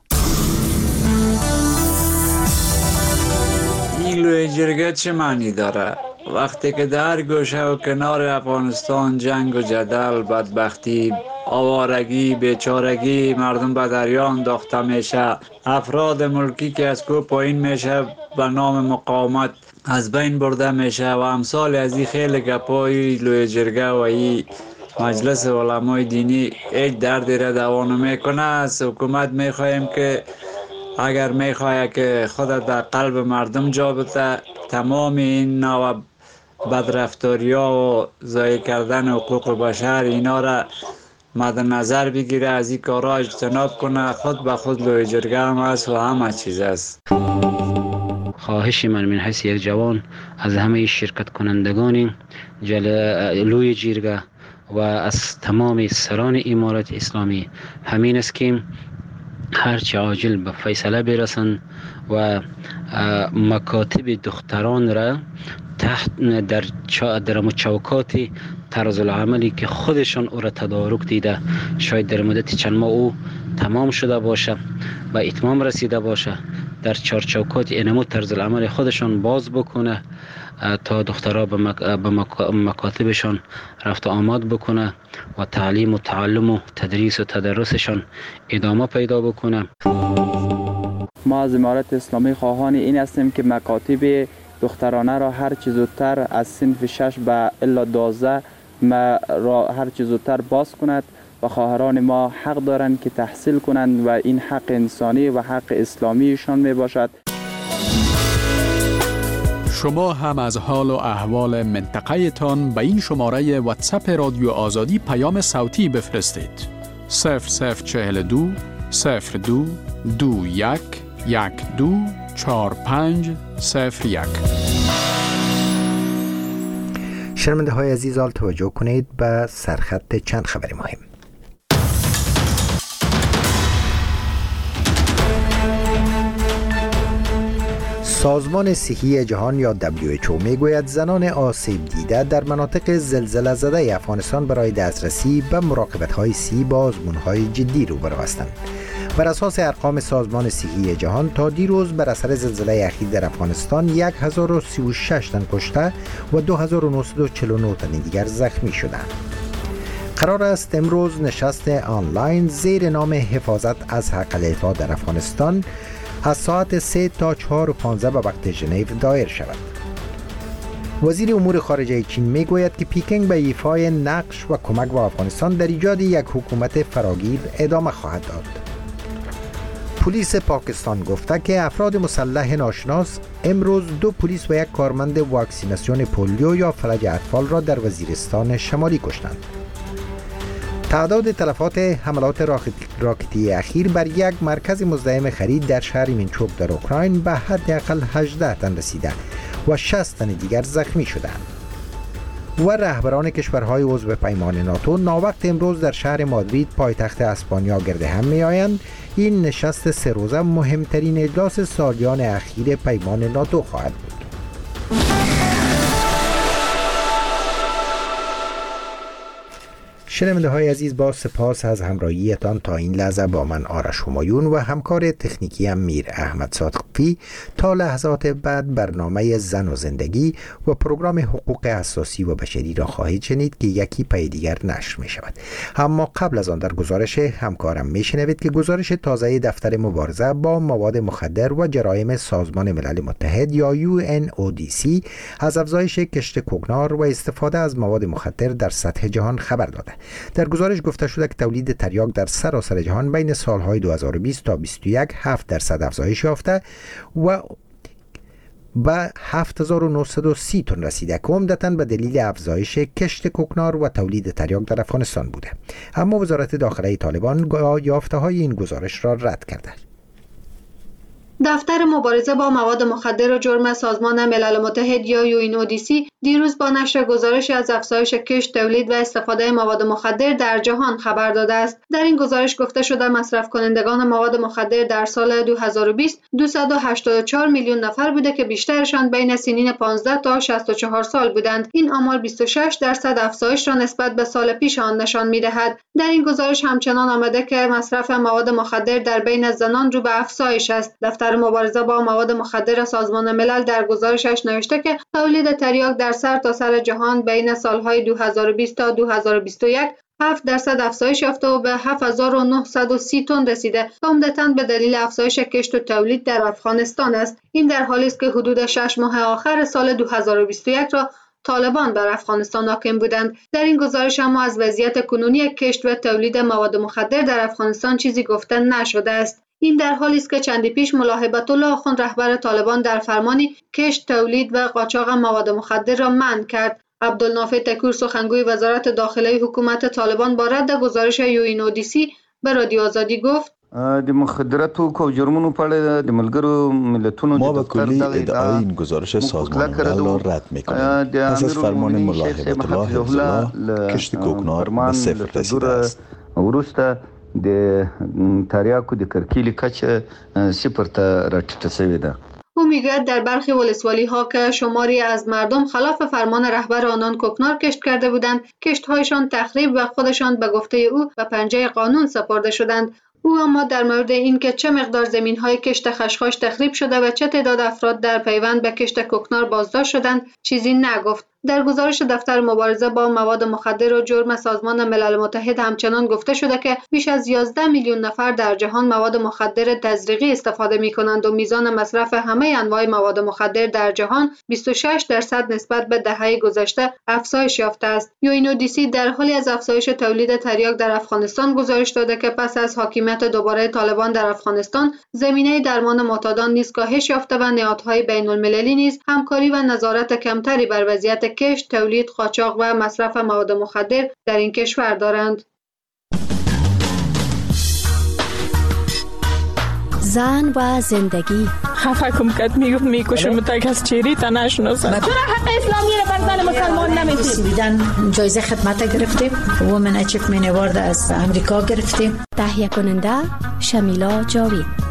این لوی جرگه چه معنی داره؟ وقتی که در گوشه و کنار افغانستان جنگ و جدل، بدبختی، آوارگی، بیچارگی مردم به دریا انداخته میشه، افراد ملکی که از کوه پایین میشه به نام مقاومت از بین برده میشه و امثال از این خیلی گپای لوی جرگه و این مجلس علمای دینی هیچ دردی را دوا نمیکنه. از حکومت میخواهیم که اگر میخواه که خودت در قلب مردم جا بده، تمام این نوع بدرفتاری ها و ضایع کردن حقوق بشر اینا را مد نظر بگیره، از این کارها اجتناب کنه. خود به خود لوی جرگه هم است و همه چیز است. خواهش من من حیث یک جوان از همه شرکت کنندگان لوی جرگه و از تمام سران امارت اسلامی همین است که هرچه عاجل به فیصله برسن و مکاتب دختران را تحت در در چوکات طرز العملی که خودشان او را تدارک دیده شاید در مدت چند ماه او تمام شده باشه و اتمام رسیده باشه، در چهار چوکات اینمو طرز العمل خودشان باز بکنه تا دخترها به مک... مک... مکاتبشان رفت آمد بکنه و تعلیم و تعلم و تدریس و تدرسشان ادامه پیدا بکنه. ما از امارت اسلامی خواهان این هستیم که مکاتب دخترانه را هر چه زودتر از صنف شش به الا دوازده را هر چه زودتر باز کند و خواهران ما حق دارند که تحصیل کنند و این حق انسانی و حق اسلامیشان می باشد. شما هم از حال و احوال منطقه تان به این شماره واتساپ رادیو آزادی پیام صوتی بفرستید. صفر صفر چهل و دو صفر دو دو یک یک دو چهار پنج صفر یک. شنونده های عزیز، حال توجه کنید به سرخط چند خبر مهم. سازمان صحی جهان یا دبلیو اچ او میگوید زنان آسیب دیده در مناطق زلزله زده افغانستان برای دسترسی به مراقبت‌های صحی با آزمون‌های جدی روبرو هستند. بر اساس ارقام سازمان صحی جهان تا دیروز بر اثر زلزله اخیر در افغانستان هزار و سی و شش تن کشته و دو هزار و نهصد و چهل و نه تن دیگر زخمی شدند. قرار است امروز نشست آنلاین زیر نام حفاظت از اقلیت‌ها در افغانستان از ساعت سه تا چهار و پانزده به وقت ژنو دایر شود. وزیر امور خارجه چین میگوید که پیکنگ به ایفای نقش و کمک به افغانستان در ایجاد یک حکومت فراگیر ادامه خواهد داد. پلیس پاکستان گفته که افراد مسلح ناشناس امروز دو پلیس و یک کارمند واکسیناسیون پولیو یا فلج اطفال را در وزیرستان شمالی کشتند. تعداد تلفات حملات راکتی اخیر بر یک مرکز مزاحم خرید در شهر مینچوک در اوکراین به حداقل هجده تن رسیده و شصت تن دیگر زخمی شدند. و رهبران کشورهای عضو پیمان ناتو ناوقت امروز در شهر مادرید پایتخت اسپانیا گرد هم می‌آیند. این نشست سه روزه مهمترین اجلاس سالیان اخیر پیمان ناتو خواهد بود. شنونده های عزیز، با سپاس از همراهیتان تا این لحظه با من آرش همایون و همکار تکنیکی هم میر احمد صادقی. تا لحظات بعد برنامه زن و زندگی و پروگرام حقوق اساسی و بشری را خواهید شنید که یکی پی دیگر نشر می شود. اما قبل از آن در گزارش همکارم می شنوید که گزارش تازه دفتر مبارزه با مواد مخدر و جرایم سازمان ملل متحد یا یو ان او دی سی از افزایش کشت کوکنار و استفاده از مواد مخدر در سطح جهان خبر داده. در گزارش گفته شده که تولید تریاک در سراسر جهان بین سالهای دو هزار و بیست تا بیست و یک هفت درصد افزایش یافته و به هفت هزار و نهصد و سی تن رسیده که عمدتاً به دلیل افزایش کشت کوکنار و تولید تریاک در افغانستان بوده. اما وزارت داخله طالبان یافته‌های این گزارش را رد کرده. دفتر مبارزه با مواد مخدر و جرم سازمان ملل متحد یا یو ان او دی سی دیروز با نشر گزارشی از افزایش کشت، تولید و استفاده مواد مخدر در جهان خبر داده است. در این گزارش گفته شده مصرف کنندگان مواد مخدر در سال دو هزار و بیست دویست و هشتاد و چهار میلیون نفر بوده که بیشترشان بین سنین پانزده تا شصت و چهار سال بودند. این آمار بیست و شش درصد افزایش را نسبت به سال پیش آن نشان می‌دهد. در این گزارش همچنان آمده که مصرف مواد مخدر در بین زنان رو به افزایش است. دفتر مبارزه با مواد مخدر سازمان ملل در گزارشش نوشته که تولید تریاک در سر تا سر جهان بین سالهای دو هزار و بیست تا دو هزار و بیست و یک هفت درصد افزایش یافته و به هفت هزار و نهصد و سی تن رسیده که عمدتاً به دلیل افزایش کشت و تولید در افغانستان است. این در حالی است که حدود شش ماه آخر سال دو هزار و بیست و یک را طالبان بر افغانستان حاکم بودند. در این گزارش اما از وضعیت کنونی کشت و تولید مواد مخدر در افغانستان چیزی گفته نشده است. این در حالی است که چندی پیش ملاحبت الله آخوند رهبر طالبان در فرمانی کشت، تولید و قاچاق مواد مخدر را منع کرد. عبدالنافع تکور سخنگوی وزارت داخله حکومت طالبان با رد گزارش یو ان او دی سی به رادیو آزادی گفت د مخدراتو کو جرمونو په اړه د ملګرو ملتونو ما به کلی ادعای این گزارش سازمان ملل را رد می‌کنیم. پس از فرمان ملاحبت الله حفظ الله کشت کوکنار به صفر رسیده است. وروسته د تریاکو د کرکیلي کچه صفر ته راټیټه شوې ده. او میگوید در برخی ولسوالی ها که شماری از مردم خلاف فرمان رهبر آنان کوکنار کشت کرده بودند، کشت‌هایشان تخریب و خودشان به گفته او به پنجه قانون سپرده شدند. او اما در مورد اینکه چه مقدار زمین‌های کشت خشخاش تخریب شده و چه تعداد افراد در پیوند به کشت کوکنار بازداشت شدند چیزی نگفت. در گزارش دفتر مبارزه با مواد مخدر و جرم سازمان ملل متحد همچنان گفته شده که بیش از یازده میلیون نفر در جهان مواد مخدر تزریقی استفاده می‌کنند و میزان مصرف همه انواع مواد مخدر در جهان بیست و شش درصد نسبت به دهه گذشته افزایش یافته است. یو این او دی سی در حالی از افزایش تولید تریاک در افغانستان گزارش داده که پس از حاکمیت دوباره طالبان در افغانستان، زمینه درمان معتادان نیز کاهش یافته و نهادهای بین‌المللی نیز همکاری و نظارت کمتری بر وضعیت کشت، تولید، قاچاق و مصرف مواد مخدر در این کشور دارند. زن و زندگی خفه کم کد میگفت میکشم تک از چیری تا نشناسم. چرا حق اسلامی رو بر زن مسلمان نمیدید؟ بیدن جایزه خدمت گرفتیم، وومن اچیومنت اوارد از امریکا گرفتیم. تهیه کننده شمیلا جاوید.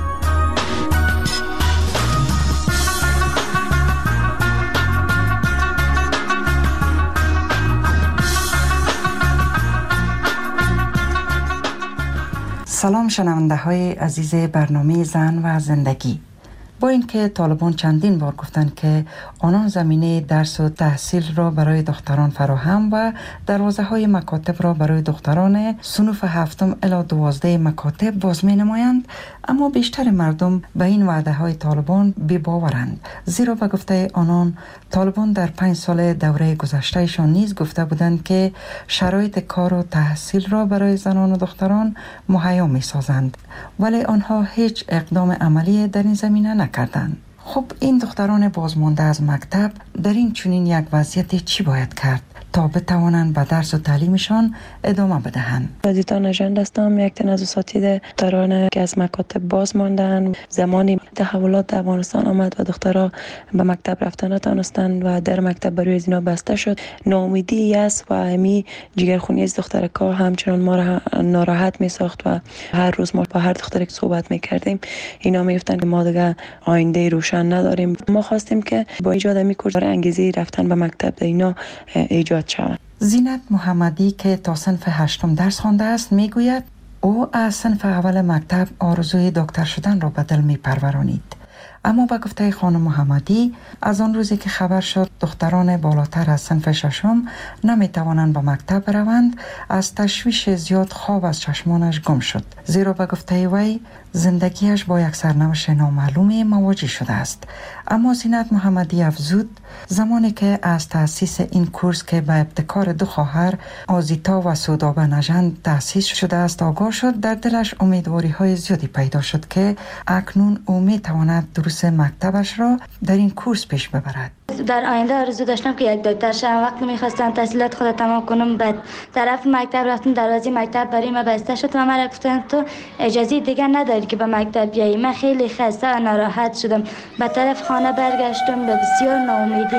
سلام شنونده های عزیز برنامه زن و زندگی. با اینکه طالبان چندین بار گفتند که آنان زمینه درس و تحصیل را برای دختران فراهم و دروازه های مکاتب را برای دختران صنوف هفتم الی دوازده مکاتب باز می نمایند، اما بیشتر مردم به این وعده های طالبان بی باورند، زیرا به گفته آنان طالبان در پنج سال دوره گذشتهشان نیز گفته بودند که شرایط کار و تحصیل را برای زنان و دختران مهیا می سازند، ولی آنها هیچ اقدام عملی در این زمینه نکردند. خب این دختران بازمانده از مکتب در این چنین یک وضعیت چی باید کرد تا بتوانند به درس و تعلیمشان ادامه بدهند؟ رادیتا نژند هستم، یک تن از اساتید دختران که از مکاتب باز ماندن. زمانی تحولات در افغانستان آمد و دخترها به مکتب رفتن نتوانستند و در مکتب برای از اینا بسته شد. ناامیدی است و همی جگرخونی از دخترکا همچنان ما را ناراحت می ساخت و هر روز ما با هر دختری که صحبت می کردیم اینا می گفتن که ما دیگه آینده روشن نداریم. ما خواستیم که با ایجاد می کورس انگیزه رفتن به مکتب اینا ایجاد شود. زینت محمدی که تا صنف هشتم درس خوانده است میگوید او از صنف اول مکتب آرزوی دکتر شدن را به دل می پرورانید، اما به گفته خانم محمدی از آن روزی که خبر شد دختران بالاتر از صنف ششم نمی توانند به مکتب بروند، از تشویش زیاد خواب از چشمانش گم شد، زیرا به گفته وی زندگیش با یک سرنوشت نامعلومی مواجه شده است. اما زینت محمدی افزود زمانی که از تأسیس این کورس که به ابتکار دو خواهر آزیتا و سودابه نژند تأسیس شده است آگاه شد، در دلش امیدواری های زیادی پیدا شد که اکنون او می تواند دروس مکتبش را در این کورس پیش ببرد. در آینده آرزو داشتم که یک دکتر شوم. وقتی می‌خواستم تحصیلات خود تمام کنم بعد طرف مکتب رفتم، دروازه مکتب برای من بسته شد و من گفتن تو اجازه دیگه نداری که به مکتب بیایی. من خیلی خسته و ناراحت شدم، به طرف خانه برگشتم به بسیار ناامیدی.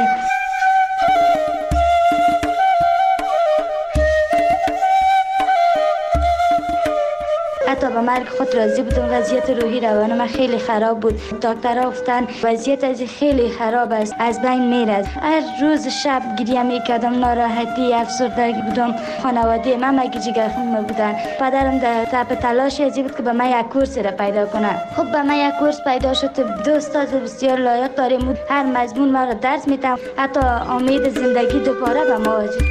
حتی به مرگ خود راضی بودم. وضعیت روحی روان من خیلی خراب بود. دکترها گفتن وضعیت از خیلی خراب است، از بین میرد. هر روز شب گریه میکردم، ناراحتی، افسردگی بودم. خانواده من مگه جگرخون بودن. پدرم در تپ تلاش ازی بود که به من یک کورس را پیدا کنه. خب به من یک کورس پیدا شد. دو استاد بسیار لایق داریم. هر مضمون ما را درس میدم. حتی امید زندگی دوباره به ما وجود.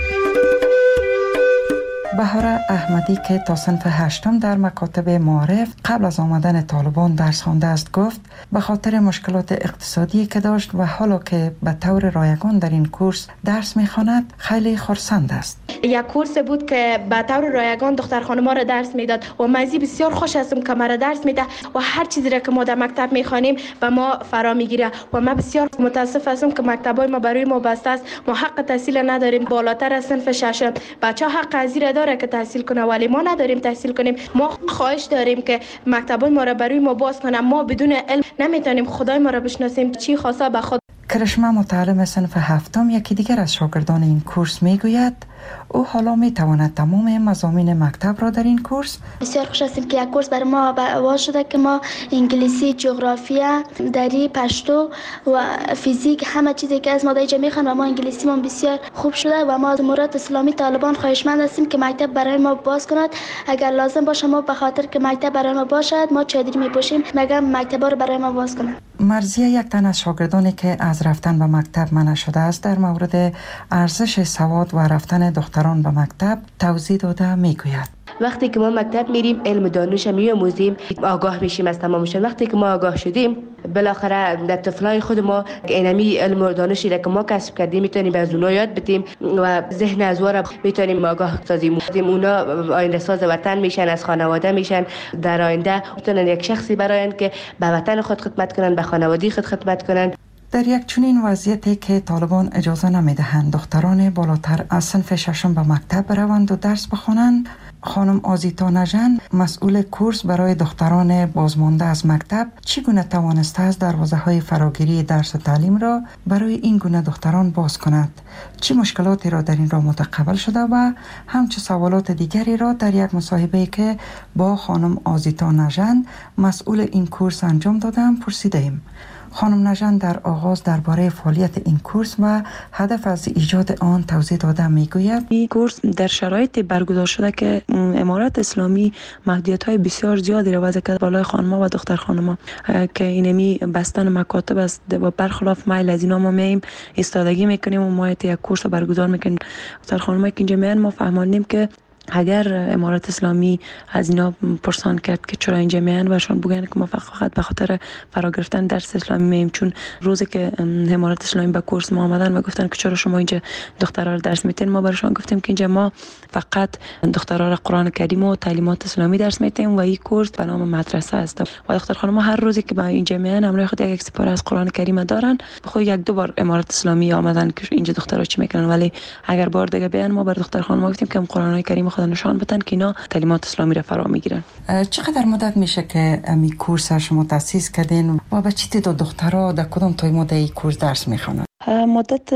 بهاره احمدی که تا صنف هشتم در مکاتب معارف قبل از آمدن طالبان درس خوانده است گفت به خاطر مشکلات اقتصادی که داشت و حالا که به طور رایگان در این کورس درس می‌خواند خیلی خرسند است. یک کورس بود که به طور رایگان دختر خانم‌ها را درس میداد و مزی بسیار خوش هستم که ما را درس میده و هر چیزی را که ما در مکتب می‌خوانیم به ما فرا میگیره و من بسیار متاسف هستم که مکتبای ما برای ما بسته است. ما حق تحصیل نداریم. بالاتر از صنف ششم بچه‌ها حق ازیر داره که تحصیل کنه ولی ما نداریم تحصیل کنیم. ما خواهش داریم که مکتبای ما را برای ما باز کنه. ما بدون علم نمیتونیم خدای ما را بشناسیم. چی خواسته به خود. کرشمه متعلم صنف هفتم یکی دیگر از شاگردان این کورس میگوید او حالا می تواند تمام مضامین مکتب را در این کورس بسیار خوش هستیم که یک کورس برای ما باز شده که ما انگلیسی، جغرافیا، دری، پشتو و فیزیک همه چیزی که از ماده جمعی خوان و ما انگلیسی ما بسیار خوب شده و ما از امارات اسلامی طالبان خواهشمند هستیم که مکتب برای ما باز کند. اگر لازم باشه ما به خاطر که مکتب برای ما باشد ما چادری میپوشیم مگر مکتب رو برای ما باز کنند. مرضیه یک تن از شاگردانی که از رفتن به مکتب منع شده است در مورد ارزش سواد و رفتن دختران به مکتب توضیح داده میگوید. وقتی که ما مکتب میریم علم و دانش میآموزیم، آگاه میشیم از تمامشون. وقتی که ما آگاه شدیم بالاخره در طفلای خود ما اینمی علم و دانشی را که ما کسب کردیم میتونیم به از اونها یاد بدیم و ذهن از را میتونیم آگاه سازیم. اونا آینده ساز وطن میشن، از خانواده میشن، در آینده میتونن یک شخصی براین که به وطن خود خدمت کنن، به خانواده خود خدمت کنن. در یک چنین وضعیتی که طالبان اجازه نمیدهند دختران بالاتر از صنف ششم به مکتب بروند و درس بخوانند، خانم آزیتا نژند مسئول کورس برای دختران بازمانده از مکتب چگونه توانسته است دروازه‌های فراگیری درس و تعلیم را برای این گونه دختران باز کند، چه مشکلاتی را در این راه متقبل شده و همچه سوالات دیگری را در یک مصاحبه که با خانم آزیتا نژند مسئول این کورس انجام دادم پرسیدیم. خانم نژند در آغاز درباره فعالیت این کورس و هدف از ایجاد آن توضیح داده میگوید. این کورس در شرایط برگزار شده که امارات اسلامی محدودیت‌های بسیار زیادی را وضع کرده بالای خانم‌ها و دختر خانم‌ها که اینمی بستن مکاتب است و برخلاف میل از اینا ما مییم ایستادگی میکنیم و ما یک کورس برگزار میکنیم. دختر خانم‌ها که اینجا میان ما فهمیدیم که اگر امارات اسلامی از اینا پرسان کرد که چرا اینجا میان و شان بگن که ما فقط به خاطر فرا گرفتن درس اسلامی مییم، چون روزی که امارات اسلامی به کورس ما آمدن و گفتن که چرا شما اینجا دخترها رو درس میتین، ما براشون گفتیم که اینجا ما فقط دخترها را قرآن کریم و تعلیمات اسلامی درس میتیم و این کورس به نام مدرسه است و دختر خانم هر روزی که به اینجا میان همراه خود یک سپاره از قرآن کریم دارن. خود یک دو بار امارات اسلامی آمدن که اینجا دخترها چی میکنن، ولی اگر بار دیگه بیان ما بر دختر خانم گفتیم که قرآن کریم خود نشان بدن که اینا تعلیمات اسلامی را فرا میگیرن. چقدر مدت میشه که این کورس شما تأسیس کردین و به چه تعداد دخترها در کدام تای مدت این کورس درس میخوانند؟ مدت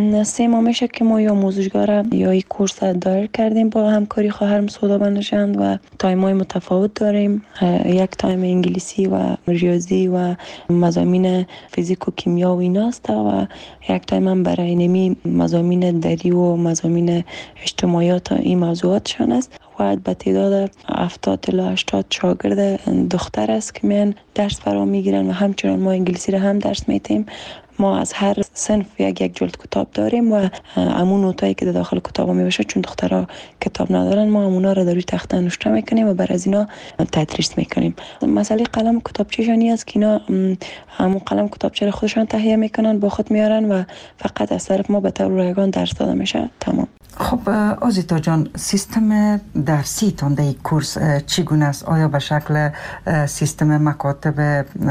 سه ماه میشه که ما یا آموزشگار یا این کورس دایر کردیم با همکاری خواهرم سودا بنشند و تایم‌های متفاوت داریم. یک تایم انگلیسی و ریاضی و مضامین فیزیک و کیمیا و ایناست و یک تایم هم برای نمی مضامین دری و مضامین اجتماعیات این موضوعاتشان است و به تعداد هفتاد تا هشتاد شاگرد دختر است که میان درس فرا میگیرن و همچنان ما انگلیسی را هم درس میتیم. ما از هر صنف یک یک جلد کتاب داریم و همون نوتایی که در داخل کتاب می باشه، چون دخترها کتاب ندارن ما همونا را در روی تخته نوشته میکنیم و بر از اینا تدریس میکنیم. مسئله قلم کتابچه‌شانی است که اینا همون قلم کتابچه را خودشان تهیه میکنن با خود میارن و فقط از طرف ما به طور رایگان درس داده میشه. تمام. خب آزیتا جان، سیستم درسی تان در این کورس چگونه است؟ آیا به شکل سیستم مکاتب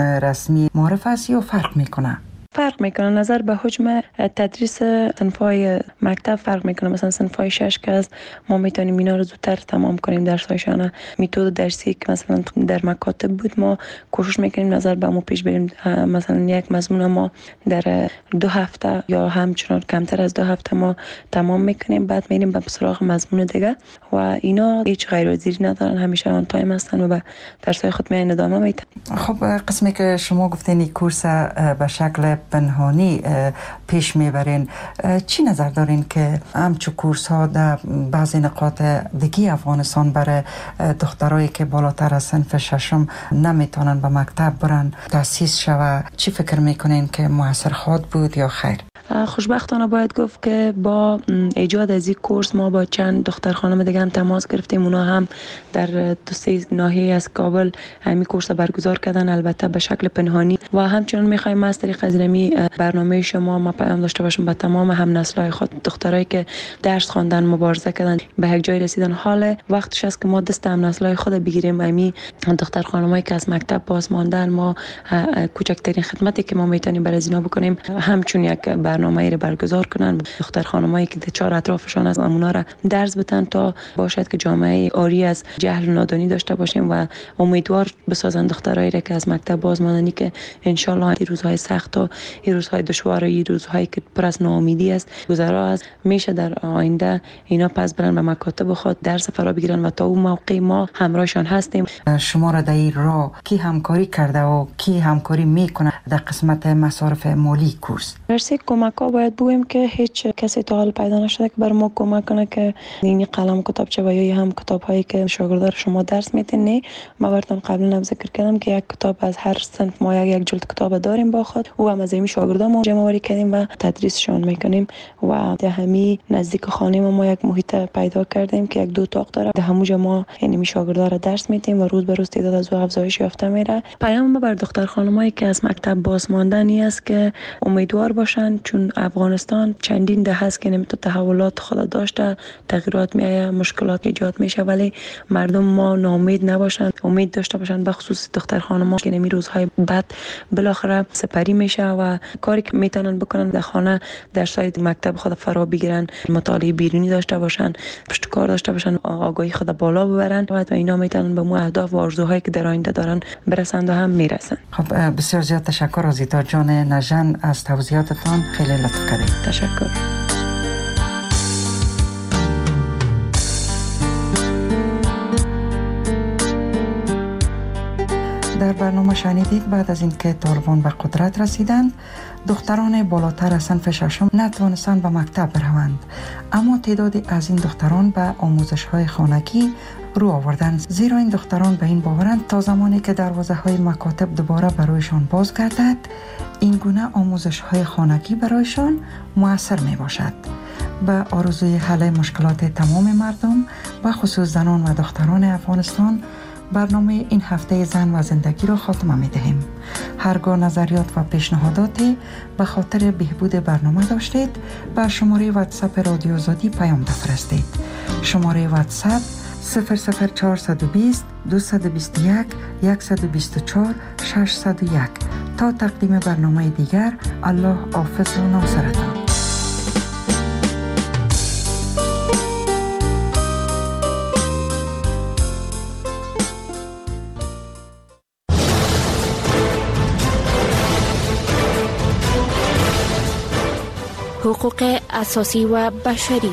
رسمی معرف است یا فرق میکنه؟ فرق میکنه. نظر به حجم تدریس صنف‌های مکتب فرق میکنه. مثلا صنف‌های شش که از ما میتونیم اینا رو زودتر تمام کنیم درس‌هایشان. متد درسی که مثلا در مکاتب بود ما کوشش میکنیم نظر به مو پیش بریم. مثلا یک مضمون ما در دو هفته یا همچنان کمتر از دو هفته ما تمام میکنیم، بعد میریم به سراغ مضمون دیگه و اینا هیچ غیرحاضری ندارن، همیشه آن تایم هستن و به درس‌های خود میان ادامه میدن. خب قسمی که شما گفتین این کورس به شکل پنهانی پیش میبرین، چی نظر دارین که همچو کورس ها در بعضی نقاط دیگه افغانستان برای دخترایی که بالاتر از صنف ششم نمیتونن به مکتب برن تأسیس شود؟ چی فکر میکنین که موثر خواهد بود یا خیر؟ خوشبختانه باید گفت که با ایجاد از این کورس ما با چند دختر خانم دیگه هم تماس گرفتیم. اونا هم در دو سه ناحیه از کابل همین کورس برگزار کردن، البته به شکل پنهانی و همچنان میخوایم از طریق از برنامه شما ما پیام داشته باشیم با تمام هم نسل‌های خود، دخترایی که درس خواندن، مبارزه کردن، به یک جای رسیدن. حال وقتش است که ما دست هم نسل‌های خود بگیریم. همین دختر خانمایی که از مکتب باز ماندن، ما کوچکترین خدمتی که ما میتونیم برای اینا بکنیم همچون یک برنامه را برگزار کنن، دختر خانمایی که چهار اطرافشان از اونا را درس بدن تا باشد که جامعه آری از جهل و نادانی داشته باشیم و امیدوار بسازن دخترایی را که از مکتب باز ماندنی که ان شاء الله این روزهای سخت و این روزهای دشوار و این روزهایی که پر از ناامیدی است گذرا از میشه در آینده اینا پس برن به مکاتب خود درس فرا بگیرن و تا اون موقع ما همراهشان هستیم. شما را در این راه کی همکاری کرده و کی همکاری میکنه در قسمت مصارف مالی کورس؟ درسی کمک ها باید بگویم که هیچ کسی تا حال پیدا نشده که بر ما کمک کنه که این قلم کتابچه و یا هم کتاب هایی که شاگردان شما درس میتین. نه ما براتون قبلا ذکر کردم که یک کتاب از هر صنف ما یک جلد کتاب داریم با خود و هم از این شاگردان ما جمع آوری کردیم و تدریسشون میکنیم و در همین نزدیک خانه ما, ما یک محیط پیدا کردیم که یک دو اتاق داره. در همونجا ما یعنی شاگردان را درس میدیم و روز به روز تعداد از او افزایش یافته میره. پیام ما بر دختر خانمایی که از مکتب باز ماندنی است که امیدوار باشن، چون افغانستان چندین دهه است که نمیتونه تحولات خود داشته، تغییرات میایه، مشکلات ایجاد میشه، ولی مردم ما ناامید نباشن، امید داشته باشن، به خصوص دختر خانم‌ها که نمی روزهای بعد بالاخره سپری میشه و کاری که میتونن بکنن در خانه درسای مکتب خود فرا بگیرن، مطالعه بیرونی داشته باشن، پشتکار داشته باشن، آگاهی خود بالا ببرن و اینا میتونن به مو اهداف و آرزوهایی که در آینده دارن برسند و هم میرسن. خب بسیار زیاد تشکر آزیتا جان نژن از توضیحاتتان، خیلی لطف کردید. تشکر. در برنامه شنیدید بعد از اینکه طالبان به قدرت رسیدند دختران بالاتر از صنف ششم نتوانستند به مکتب بروند، اما تعدادی از این دختران به آموزش‌های خانگی رو آوردند، زیرا این دختران به این باورند تا زمانی که دروازه‌های مکاتب دوباره برایشان باز گردد این گونه آموزش‌های خانگی برایشان مؤثر می باشد. به آرزوی حل مشکلات تمام مردم و خصوص زنان و دختران افغانستان برنامه این هفته زن و زندگی را خاتمه می دهیم. هرگاه نظریات و پیشنهاداتی به خاطر بهبود برنامه داشتید به شماره واتساپ رادیو آزادی پیام بفرستید. شماره واتساپ صفر صفر چهارصد و بیست دویست و بیست و یک صد و بیست و چهار ششصد و یک. تا تقدیم برنامه دیگر، الله حافظ و ناصرتان. حقوق اساسی و بشری.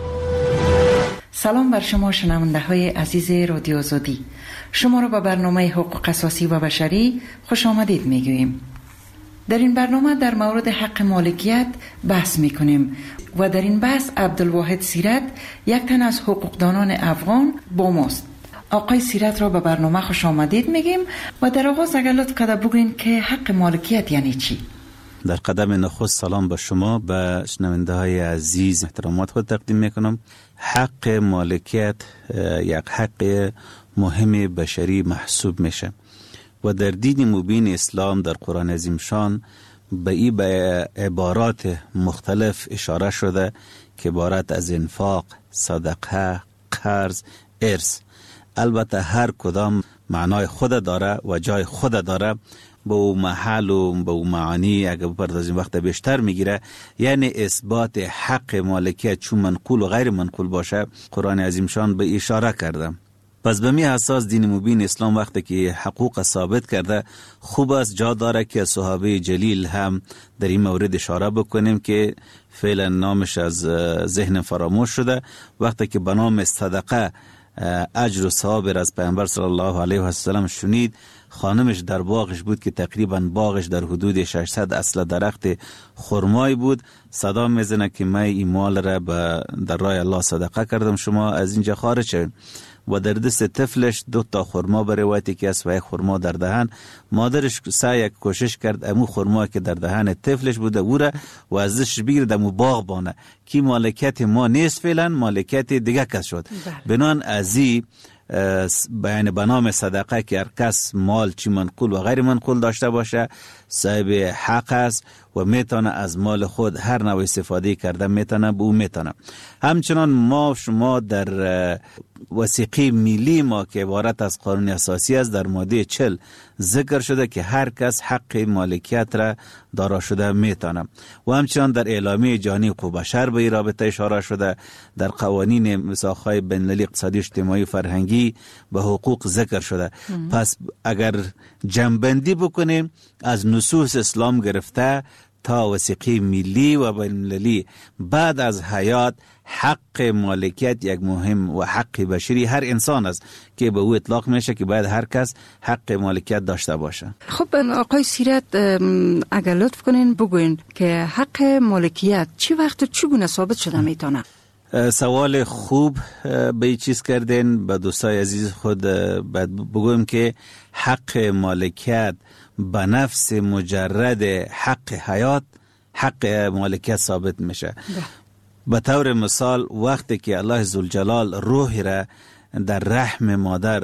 سلام بر شما شنونده های عزیز رادیو آزادی. شما را به برنامه حقوق اساسی و بشری خوش آمدید می گوییم. در این برنامه در مورد حق مالکیت بحث می کنیم و در این بحث عبدالواحد سیرت، یک تن از حقوقدانان افغان با ماست. آقای سیرت را به برنامه خوش آمدید می گوییم و در آغاز اگر لطف کرده بگوین که حق مالکیت یعنی چی؟ در قدم نخست سلام به شما، به شنونده های عزیز احترامات خود تقدیم میکنم. حق مالکیت یک حق مهم بشری محسوب میشه و در دین مبین اسلام در قرآن عظیم شان به این به عبارات مختلف اشاره شده که عبارت از انفاق، صدقه، قرض، ارث. البته هر کدام معنای خود داره و جای خود داره، با او محل و با او معانی اگر بپردازیم وقت بیشتر میگیره. یعنی اثبات حق مالکیت چون منقول و غیر منقول باشه قرآن عظیم شان به اشاره کرده. پس به می اساس دین مبین اسلام وقتی که حقوق ثابت کرده، خوب است جا داره که صحابه جلیل هم در این مورد اشاره بکنیم که فعلا نامش از ذهن فراموش شده. وقتی که به نام صدقه اجر و ثواب از پیامبر صلی الله علیه و سلم شنید، خانمش در باغش بود که تقریبا باغش در حدود ششصد اصل درخت خرمای بود. صدا میزنه که من این مال را در راه الله صدقه کردم، شما از اینجا خارج شوید. و در دست طفلش دو تا خرما به روایتی که است و یک خرما در دهن. مادرش سعی کوشش کرد امو خرما که در دهن طفلش بوده او را و ازش بگیرد امو باغ بانه که مالکیت ما نیست، فعلا مالکیت دیگه کس شد. بنان ازی بیان به نام صدقه که هر کس مال چی منقول و غیر منقول داشته باشه صاحب حق است و میتونه از مال خود هر نوع استفاده کرده میتونه به او میتونه. همچنان ما شما در وثیقه ملی ما که عبارت از قانون اساسی است در ماده چهل ذکر شده که هر کس حق مالکیت را دارا شده میتونه و همچنان در اعلامیه جهانی حقوق بشر به این رابطه اشاره شده. در قوانین میثاق‌های بین‌المللی اقتصادی اجتماعی و فرهنگی به حقوق ذکر شده. ام. پس اگر جمع‌بندی بکنیم از نصوص اسلام گرفته تا وثیقه ملی و بین‌المللی بعد از حیات حق مالکیت یک مهم و حق بشری هر انسان است که به او اطلاق میشه که باید هر کس حق مالکیت داشته باشه. خب آقای سیرت اگر لطف کنین بگوین که حق مالکیت چی وقت چگونه ثابت شده میتونه؟ سوال خوب به این چیز کردین. به دوستای عزیز خود بگویم که حق مالکیت به نفس مجرد حق حیات حق مالکیت ثابت میشه. به طور مثال وقتی که الله ذوالجلال روح را در رحم مادر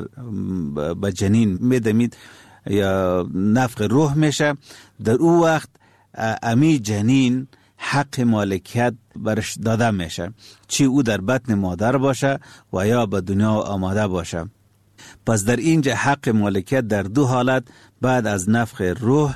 به جنین میدمید یا نفخ روح میشه، در او وقت امی جنین حق مالکیت برش داده میشه، چی او در بطن مادر باشه و یا به دنیا آماده باشه. پس در اینجا حق مالکیت در دو حالت بعد از نفخ روح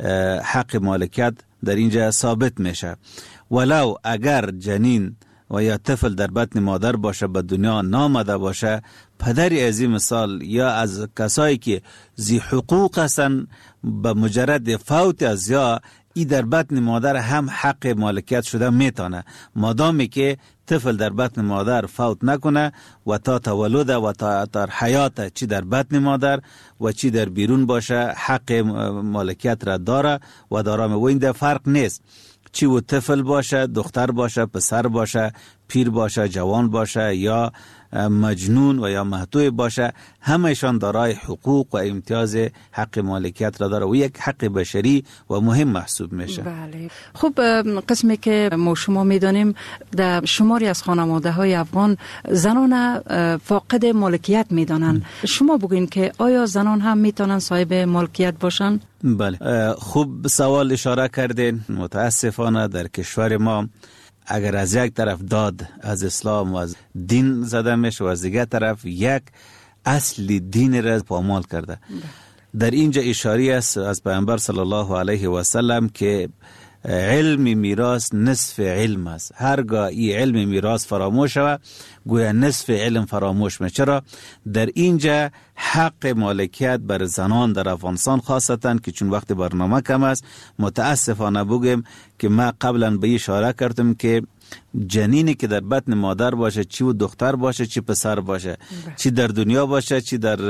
حق مالکیت در اینجا ثابت میشه. ولو اگر جنین و یا طفل در بطن مادر باشه به دنیا نامده باشه، پدری از این مثال یا از کسایی که ذی حقوق هستن به مجرد فوت از یا ای در بطن مادر هم حق مالکیت شده میتونه، مادامی که طفل در بطن مادر فوت نکنه و تا تولد و تا تا حیات چی در بطن مادر و چی در بیرون باشه حق مالکیت را داره و دارم. و این در فرق نیست چی و طفل باشه، دختر باشه، پسر باشه، پیر باشه، جوان باشه یا مجنون و یا محتوی باشه، همهشان دارای حقوق و امتیاز حق مالکیت را داره و یک حق بشری و مهم محسوب میشه. بله. خب قسمی که ما شما میدانیم در شماری از خانواده های افغان زنان فاقد مالکیت میدانن. شما بگوین که آیا زنان هم میتونن صاحب مالکیت باشن؟ بله، خوب سوال اشاره کردین. متاسفانه در کشور ما اگر از یک طرف داد از اسلام و از دین زده میشه و از دیگر طرف یک اصل دین را پامال کرده. در اینجا اشاره است از پیامبر صلی الله علیه و سلم که علم میراث نصف علم است. هرگاه این علم میراث فراموش شود گویا نصف علم فراموش میشه. چرا؟ در اینجا حق مالکیت بر زنان در افغانستان خاصتا که چون وقت برنامه کم است متاسفانه بگم که ما قبلا به اشاره کردم که جنینی که در بطن مادر باشه، چی و دختر باشه چی پسر باشه، چی در دنیا باشه چی در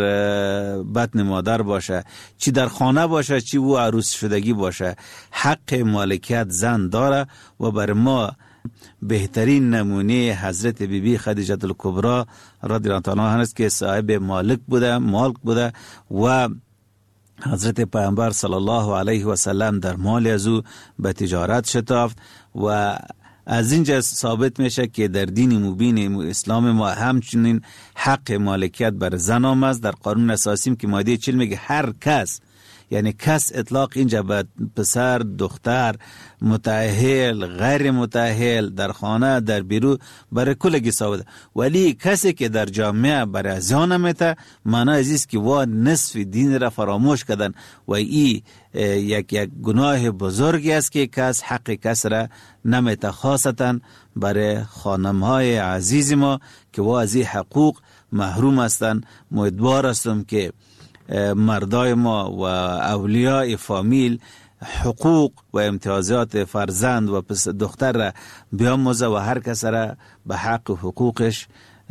بطن مادر باشه، چی در خانه باشه چی و عروس شدگی باشه، حق مالکیت زن داره. و بر ما بهترین نمونه حضرت بی بی خدیجه الکبری رضی الله عنها هست که صاحب مالک بوده مالک بوده و حضرت پیامبر صلی الله علیه و سلم در مال از او به تجارت شتافت و از اینجا ثابت میشه که در دین مبین اسلام ما همچنین حق مالکیت بر زن آمد. در قانون اساسی که ماده چهل میگه هر کس، یعنی کس اطلاق اینجا به پسر، دختر، متأهل، غیر متأهل، در خانه، در بیرون برای کلگی ثابت. ولی کسی که در جامعه برای زیان میته معنی عزیز که وا نصف دین را فراموش کردن و ای یک یک گناه بزرگی است که کس حق کس را نمیته، خاصتا برای خانمهای عزیز ما که وا از این حقوق محروم هستند. امیدوار هستم که مردای ما و اولیاء فامیل حقوق و امتیازات فرزند و دختر را بیاموزه و هر کس را به حق و حقوقش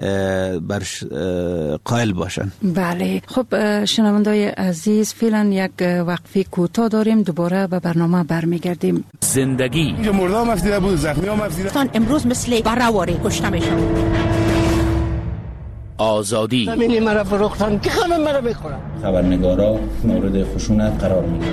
برش قائل باشن. بله. خب شنوندای عزیز فعلا یک وقفه کوتاه داریم، دوباره به برنامه برمیگردیم. زندگی اینجا مرده هم افزیده بود، زخمی هم افزیده. امروز مثل برآواره کشته میشن. آزادی زمینی مرا فروختن که همه مرا میخورن. خبرنگارا مورد خشونت قرار میگیرن.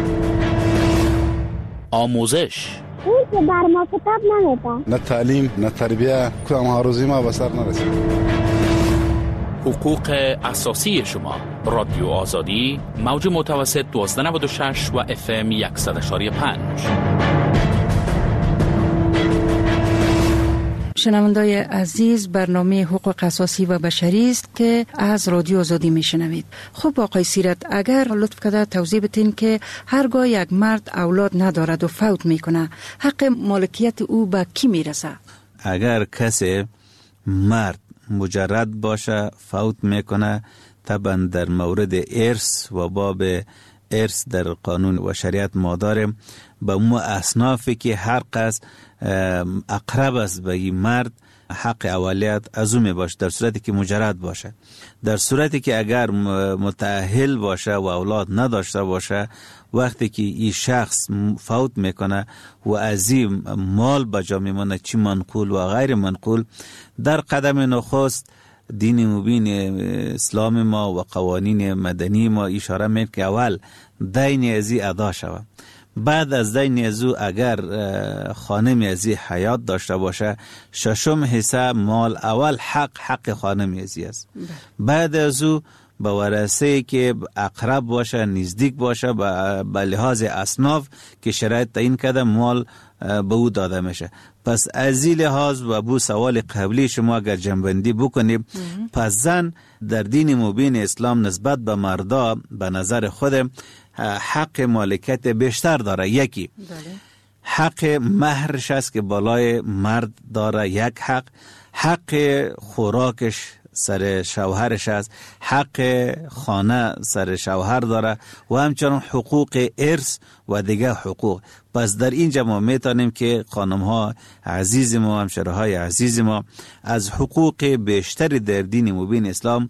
آموزش اون که بر ما کتاب نمیده. نه تعلیم نه تربیه، کدام ها روزی ما به سر نرسید. حقوق اساسی شما. رادیو آزادی، موج متوسط دوازده نود و شش و اف ام صد و یک و پنج. شنوندای عزیز، برنامه حقوق اساسی و بشری است که از رادیو آزادی میشنوید. خب آقای سیرت، اگر لطف کرده توضیح بدین که هرگاه یک مرد اولاد ندارد و فوت میکنه، حق مالکیت او به کی میرسه؟ اگر کسی مرد مجرد باشه فوت میکنه، طبعا در مورد ارث و باب ارث در قانون و شریعت ما داریم، به اون اصنافی که هر قصد اقرب است به این مرد حق اولیت از او می باشه، در صورتی که مجرد باشه. در صورتی که اگر متأهل باشه و اولاد نداشته باشه، وقتی که این شخص فوت میکنه و از این مال بجا میمونه، چی منقول و غیر منقول، در قدم نخست دین مبین اسلام ما و قوانین مدنی ما اشاره میکنه که اول دین ازی ادا شود. بعد از دین ازو اگر خانم ازی حیات داشته باشه، ششم حصه مال اول حق حق خانم ازی است. بعد ازو به ورثه که اقرب باشه، نزدیک باشه، به لحاظ اصناف که شرایط تعیین کرده مال به او داده میشه. پس از این لحاظ و بو سوال قبلی شما اگر جنبندی بکنیم، پس زن در دین مبین اسلام نسبت به مردا به نظر خود حق مالکیت بیشتر داره. یکی حق مهرش است که بالای مرد داره، یک حق حق خوراکش سر شوهرش است، حق خانه سر شوهر داره و همچنان حقوق ارث و دیگه حقوق. پس در اینجا ما میتونیم که خانم ها عزیز ما، همشهره های عزیز ما از حقوق بیشتری در دین مبین اسلام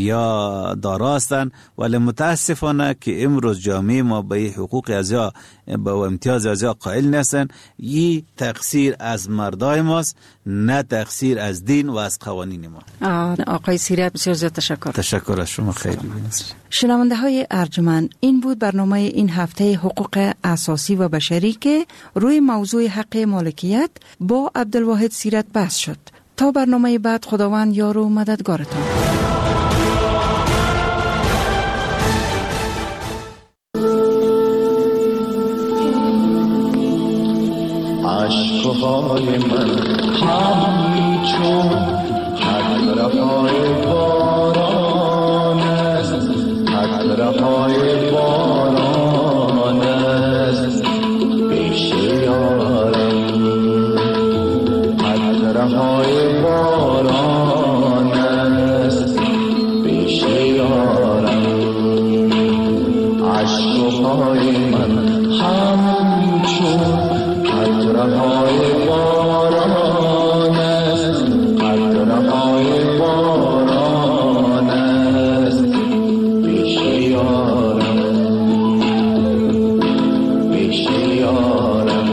یا داراستن، ولی متاسفانه که امروز جامعه ما به حقوق ازیا به امتیاز ازیا قائل نیستن. این تقصیر از مردای ماست، نه تقصیر از دین و از قوانین ما. آقای سیرت بسیار زیاد تشکر. تشکر از شما، خیلی بینست. شنونده های ارجمند، این بود برنامه این هفته حقوق اساسی و بشری که روی موضوع حق مالکیت با عبدالواحد سیرت بحث شد. تا برنامه بعد، خداوند یار و مددگارتان. عشقهای من همچون قطره‌های باران است، قطره‌های باران است پیش یارم، قطره‌های باران است پیش یارم. عشقهای من همچون قطره‌های باران است، قطره‌های باران است پیش یارم، پیش یارم.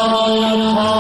شاید